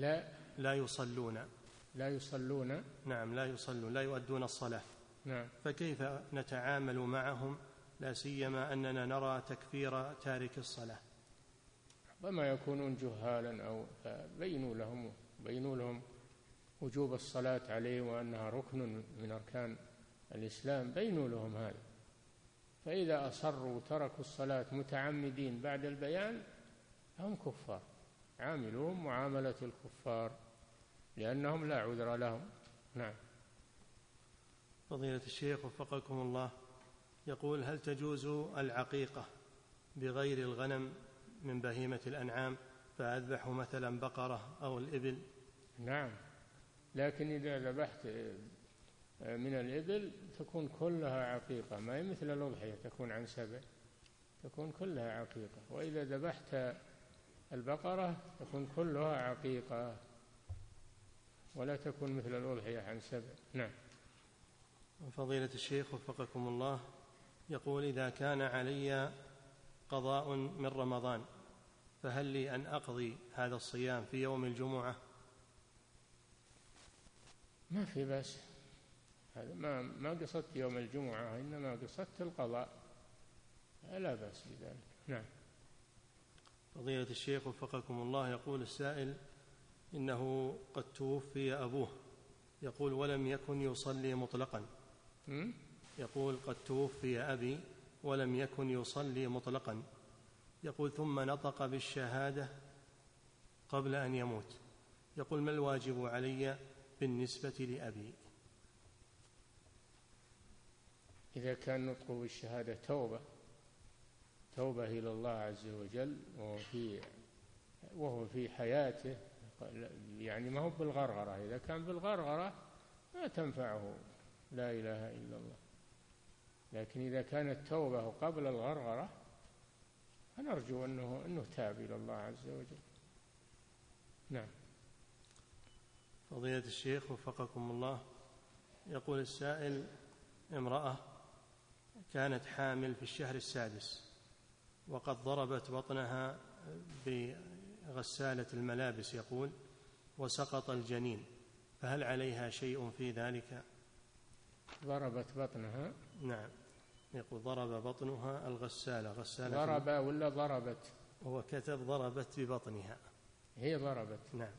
نعم، لا يصلون، لا يؤدون الصلاة.
نعم.
فكيف نتعامل معهم، لا سيما أننا نرى تكفير تارك الصلاة؟
وما يكونون جهالا أو بينوا لهم وجوب الصلاة عليه وأنها ركن من أركان الإسلام، بينوا لهم هذا، فإذا أصروا وتركوا الصلاة متعمدين بعد البيان هم كفار، عاملوهم معاملة الكفار لأنهم لا عذر لهم. نعم.
فضيلة الشيخ وفقكم الله، يقول هل تجوز العقيقة بغير الغنم من بهيمة الأنعام، فأذبح مثلا بقرة أو الإبل؟
نعم، لكن إذا ذبحت من الإبل تكون كلها عقيقة، ما هي مثل الأضحية تكون عن 7، تكون كلها عقيقة، وإذا ذبحت البقرة تكون كلها عقيقة ولا تكون مثل الأضحية عن 7. نعم.
فضيلة الشيخ وفقكم الله، يقول إذا كان علي قضاء من رمضان فهل لي أن أقضي هذا الصيام في يوم الجمعة؟
ما في بأس، هذا ما قصدت يوم الجمعة، إنما قصدت القضاء، لا بأس بذلك. نعم.
فضيلة الشيخ وفقكم الله، يقول السائل إنه قد توفي أبوه، يقول ولم يكن يصلي مطلقا. يقول قد توفي أبي ولم يكن يصلي مطلقا، يقول ثم نطق بالشهادة قبل أن يموت، يقول ما الواجب علي بالنسبة لأبي؟
إذا كان نطقه بالشهادة توبة إلى الله عز وجل وهو في حياته، يعني ما هو بالغرغرة، إذا كان بالغرغرة ما تنفعه لا إله إلا الله، لكن إذا كانت توبة قبل الغرغرة فنرجو أنه تاب إلى الله عز وجل. نعم.
فضيلة الشيخ وفقكم الله، يقول السائل: امرأة كانت حامل في الشهر السادس وقد ضربت بطنها بغسالة الملابس، يقول، وسقط الجنين، فهل عليها شيء في ذلك؟
ضربت بطنها؟
نعم، يقول ضرب بطنها الغسالة.
ضرب ولا ضربت؟
هو كتب ضربت ببطنها.
هي ضربت.
نعم.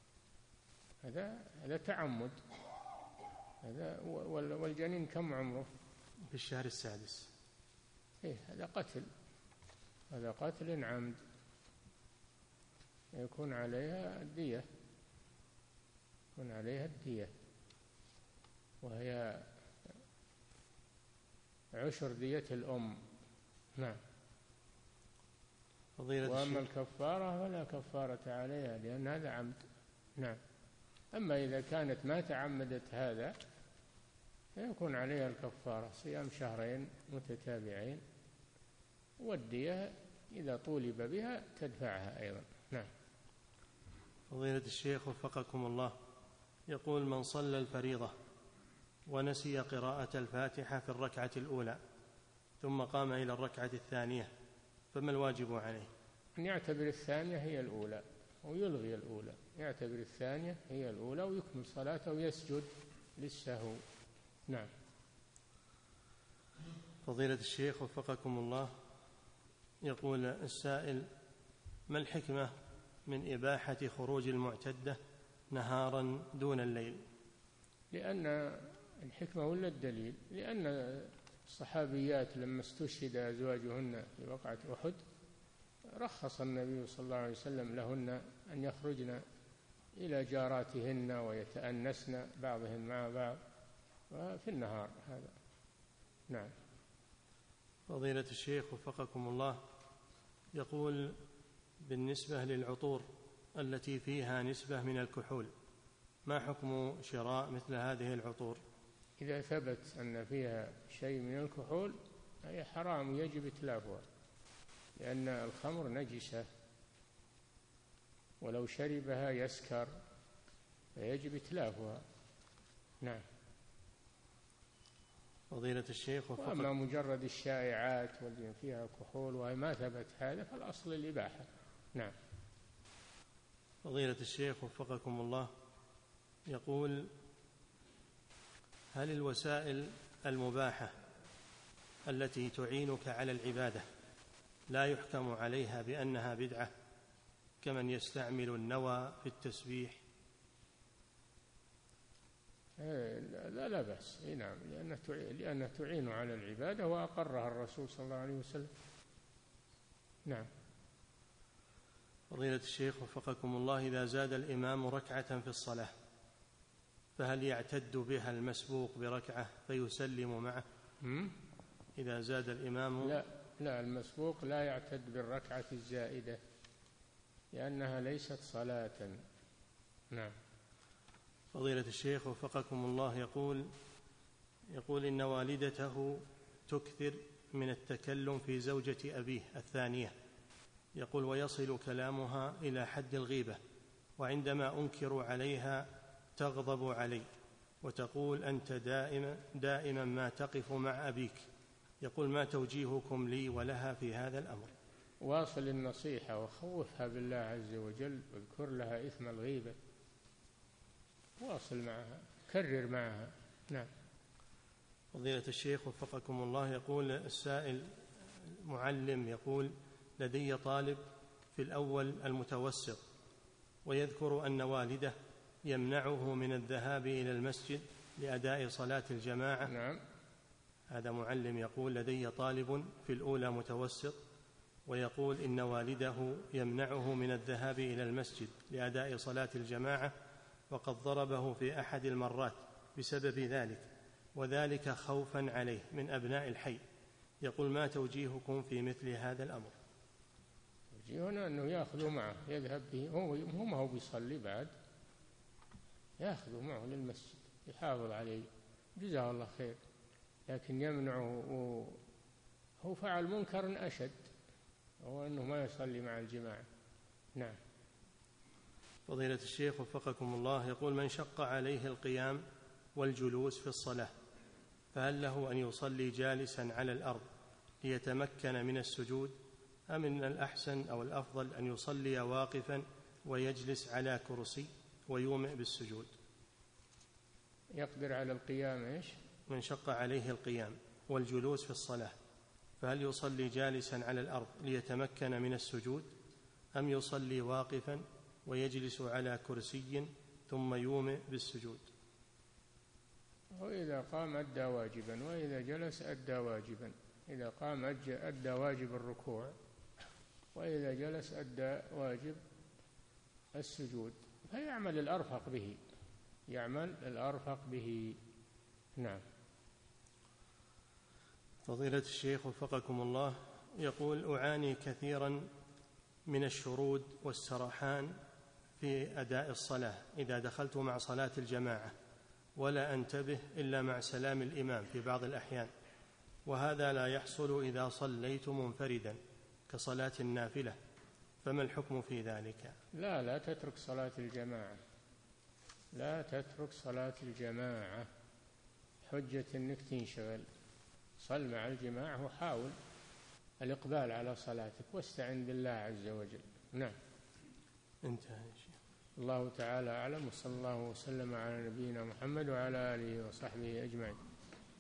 هذا تعمد هذا. والجنين كم عمره؟
في الشهر السادس.
هذا قتل، هذا قتل عمد، يكون عليها الدية، يكون عليها الدية، وهي عشر دية الأم. نعم. وأما الكفارة فلا كفارة عليها لأن هذا عمد. نعم. أما إذا كانت ما تعمدت هذا فيكون عليها الكفارة، صيام شهرين متتابعين، والدية إذا طولب بها تدفعها أيضا. نعم.
فضيلة الشيخ وفقكم الله، يقول: من صلى الفريضة ونسي قراءة الفاتحة في الركعة الأولى ثم قام إلى الركعة الثانية فما الواجب عليه؟
أن يعتبر الثانية هي الأولى ويلغي الأولى، يعتبر الثانية هي الأولى ويكمل صلاته ويسجد للسهو. نعم.
فضيلة الشيخ وفقكم الله، يقول السائل: ما الحكمة من إباحة خروج المعتدة نهارا دون الليل؟
لأن الحكمة ولا الدليل، لأن الصحابيات لما استشهد أزواجهن في وقعة أحد رخص النبي صلى الله عليه وسلم لهن أن يخرجن إلى جاراتهن ويتأنسن بعضهن مع بعض في النهار هذا. نعم.
فضيلة الشيخ وفقكم الله، يقول: بالنسبة للعطور التي فيها نسبة من الكحول ما حكم شراء مثل هذه العطور؟
إذا ثبت أن فيها شيء من الكحول هي حرام يجب إتلافها، لأن الخمر نجسة ولو شربها يسكر فيجب إتلافها. نعم.
فضيلة الشيخ
وأما مجرد الشائعات واللي فيها كحول وهي ما ثبت هذا فالأصل الإباحة. نعم.
فضيلة الشيخ وفقكم الله، يقول: هل الوسائل المباحة التي تعينك على العبادة لا يحكم عليها بأنها بدعة كمن يستعمل النوى في التسبيح؟
لا بأس. نعم، لأنها تعين على العبادة وأقرها الرسول صلى الله عليه وسلم. نعم.
فضيلة الشيخ وفقكم الله، إذا زاد الإمام ركعة في الصلاة فهل يعتد بها المسبوق بركعة فيسلم معه؟
إذا زاد الإمام لا، المسبوق لا يعتد بالركعة الزائدة لأنها ليست صلاة. نعم.
فضيلة الشيخ وفقكم الله، يقول إن والدته تكثر من التكلم في زوجة أبيه الثانية، يقول: ويصل كلامها إلى حد الغيبة، وعندما أنكر عليها تغضب علي وتقول: أنت دائما ما تقف مع أبيك. يقول: ما توجيهكم لي ولها في هذا الأمر؟
واصل النصيحة وخوفها بالله عز وجل واذكر لها إثم الغيبة، واصل معها، كرر معها. نعم.
فضيلة الشيخ وفقكم الله، يقول السائل: معلم، يقول: لدي طالب في الأول المتوسط ويذكر أن والده يمنعه من الذهاب إلى المسجد لأداء صلاة الجماعة.
نعم.
هذا معلم يقول: لدي طالب في الأولى متوسط ويقول إن والده يمنعه من الذهاب إلى المسجد لأداء صلاة الجماعة، وقد ضربه في أحد المرات بسبب ذلك، وذلك خوفا عليه من أبناء الحي. يقول: ما توجيهكم في مثل هذا الأمر؟
توجيهنا أنه يأخذ معه، يذهب به، هو ما هو بيصلي بعد، يأخذ معه للمسجد يحافظ عليه، جزاه الله خير. لكن يمنعه هو فعل منكر أشد، هو أنه ما يصلي مع الجماعة. نعم.
فضيلة الشيخ وفقكم الله، يقول: من شق عليه القيام والجلوس في الصلاة فهل له أن يصلي جالسا على الأرض ليتمكن من السجود، أم إن الأحسن أو الأفضل أن يصلي واقفا ويجلس على كرسي ويومئ بالسجود؟
يقدر على القيام إيش؟
من شق عليه القيام والجلوس في الصلاة فهل يصلي جالسا على الأرض ليتمكن من السجود، أم يصلي واقفا ويجلس على كرسي ثم يومئ بالسجود؟
وإذا قام أدى واجبا، وإذا جلس أدى واجبا. إذا قام أدى واجب الركوع، وإذا جلس أدى واجب السجود، فيعمل الأرفق به، يعمل الأرفق به. نعم.
فضيلة الشيخ وفقكم الله، يقول: أعاني كثيرا من الشرود والسرحان في أداء الصلاة إذا دخلت مع صلاة الجماعة، ولا أنتبه إلا مع سلام الإمام في بعض الأحيان، وهذا لا يحصل إذا صليت منفردا كصلاة النافلة، فما الحكم في ذلك؟
لا تترك صلاة الجماعة، لا تترك صلاة الجماعة، حجة أنك تنشغل. صل مع الجماعة وحاول الإقبال على صلاتك واستعن بالله عز وجل. نعم.
انتهى.
الله تعالى أعلم، وصلى الله وسلم على نبينا محمد وعلى آله وصحبه أجمعين.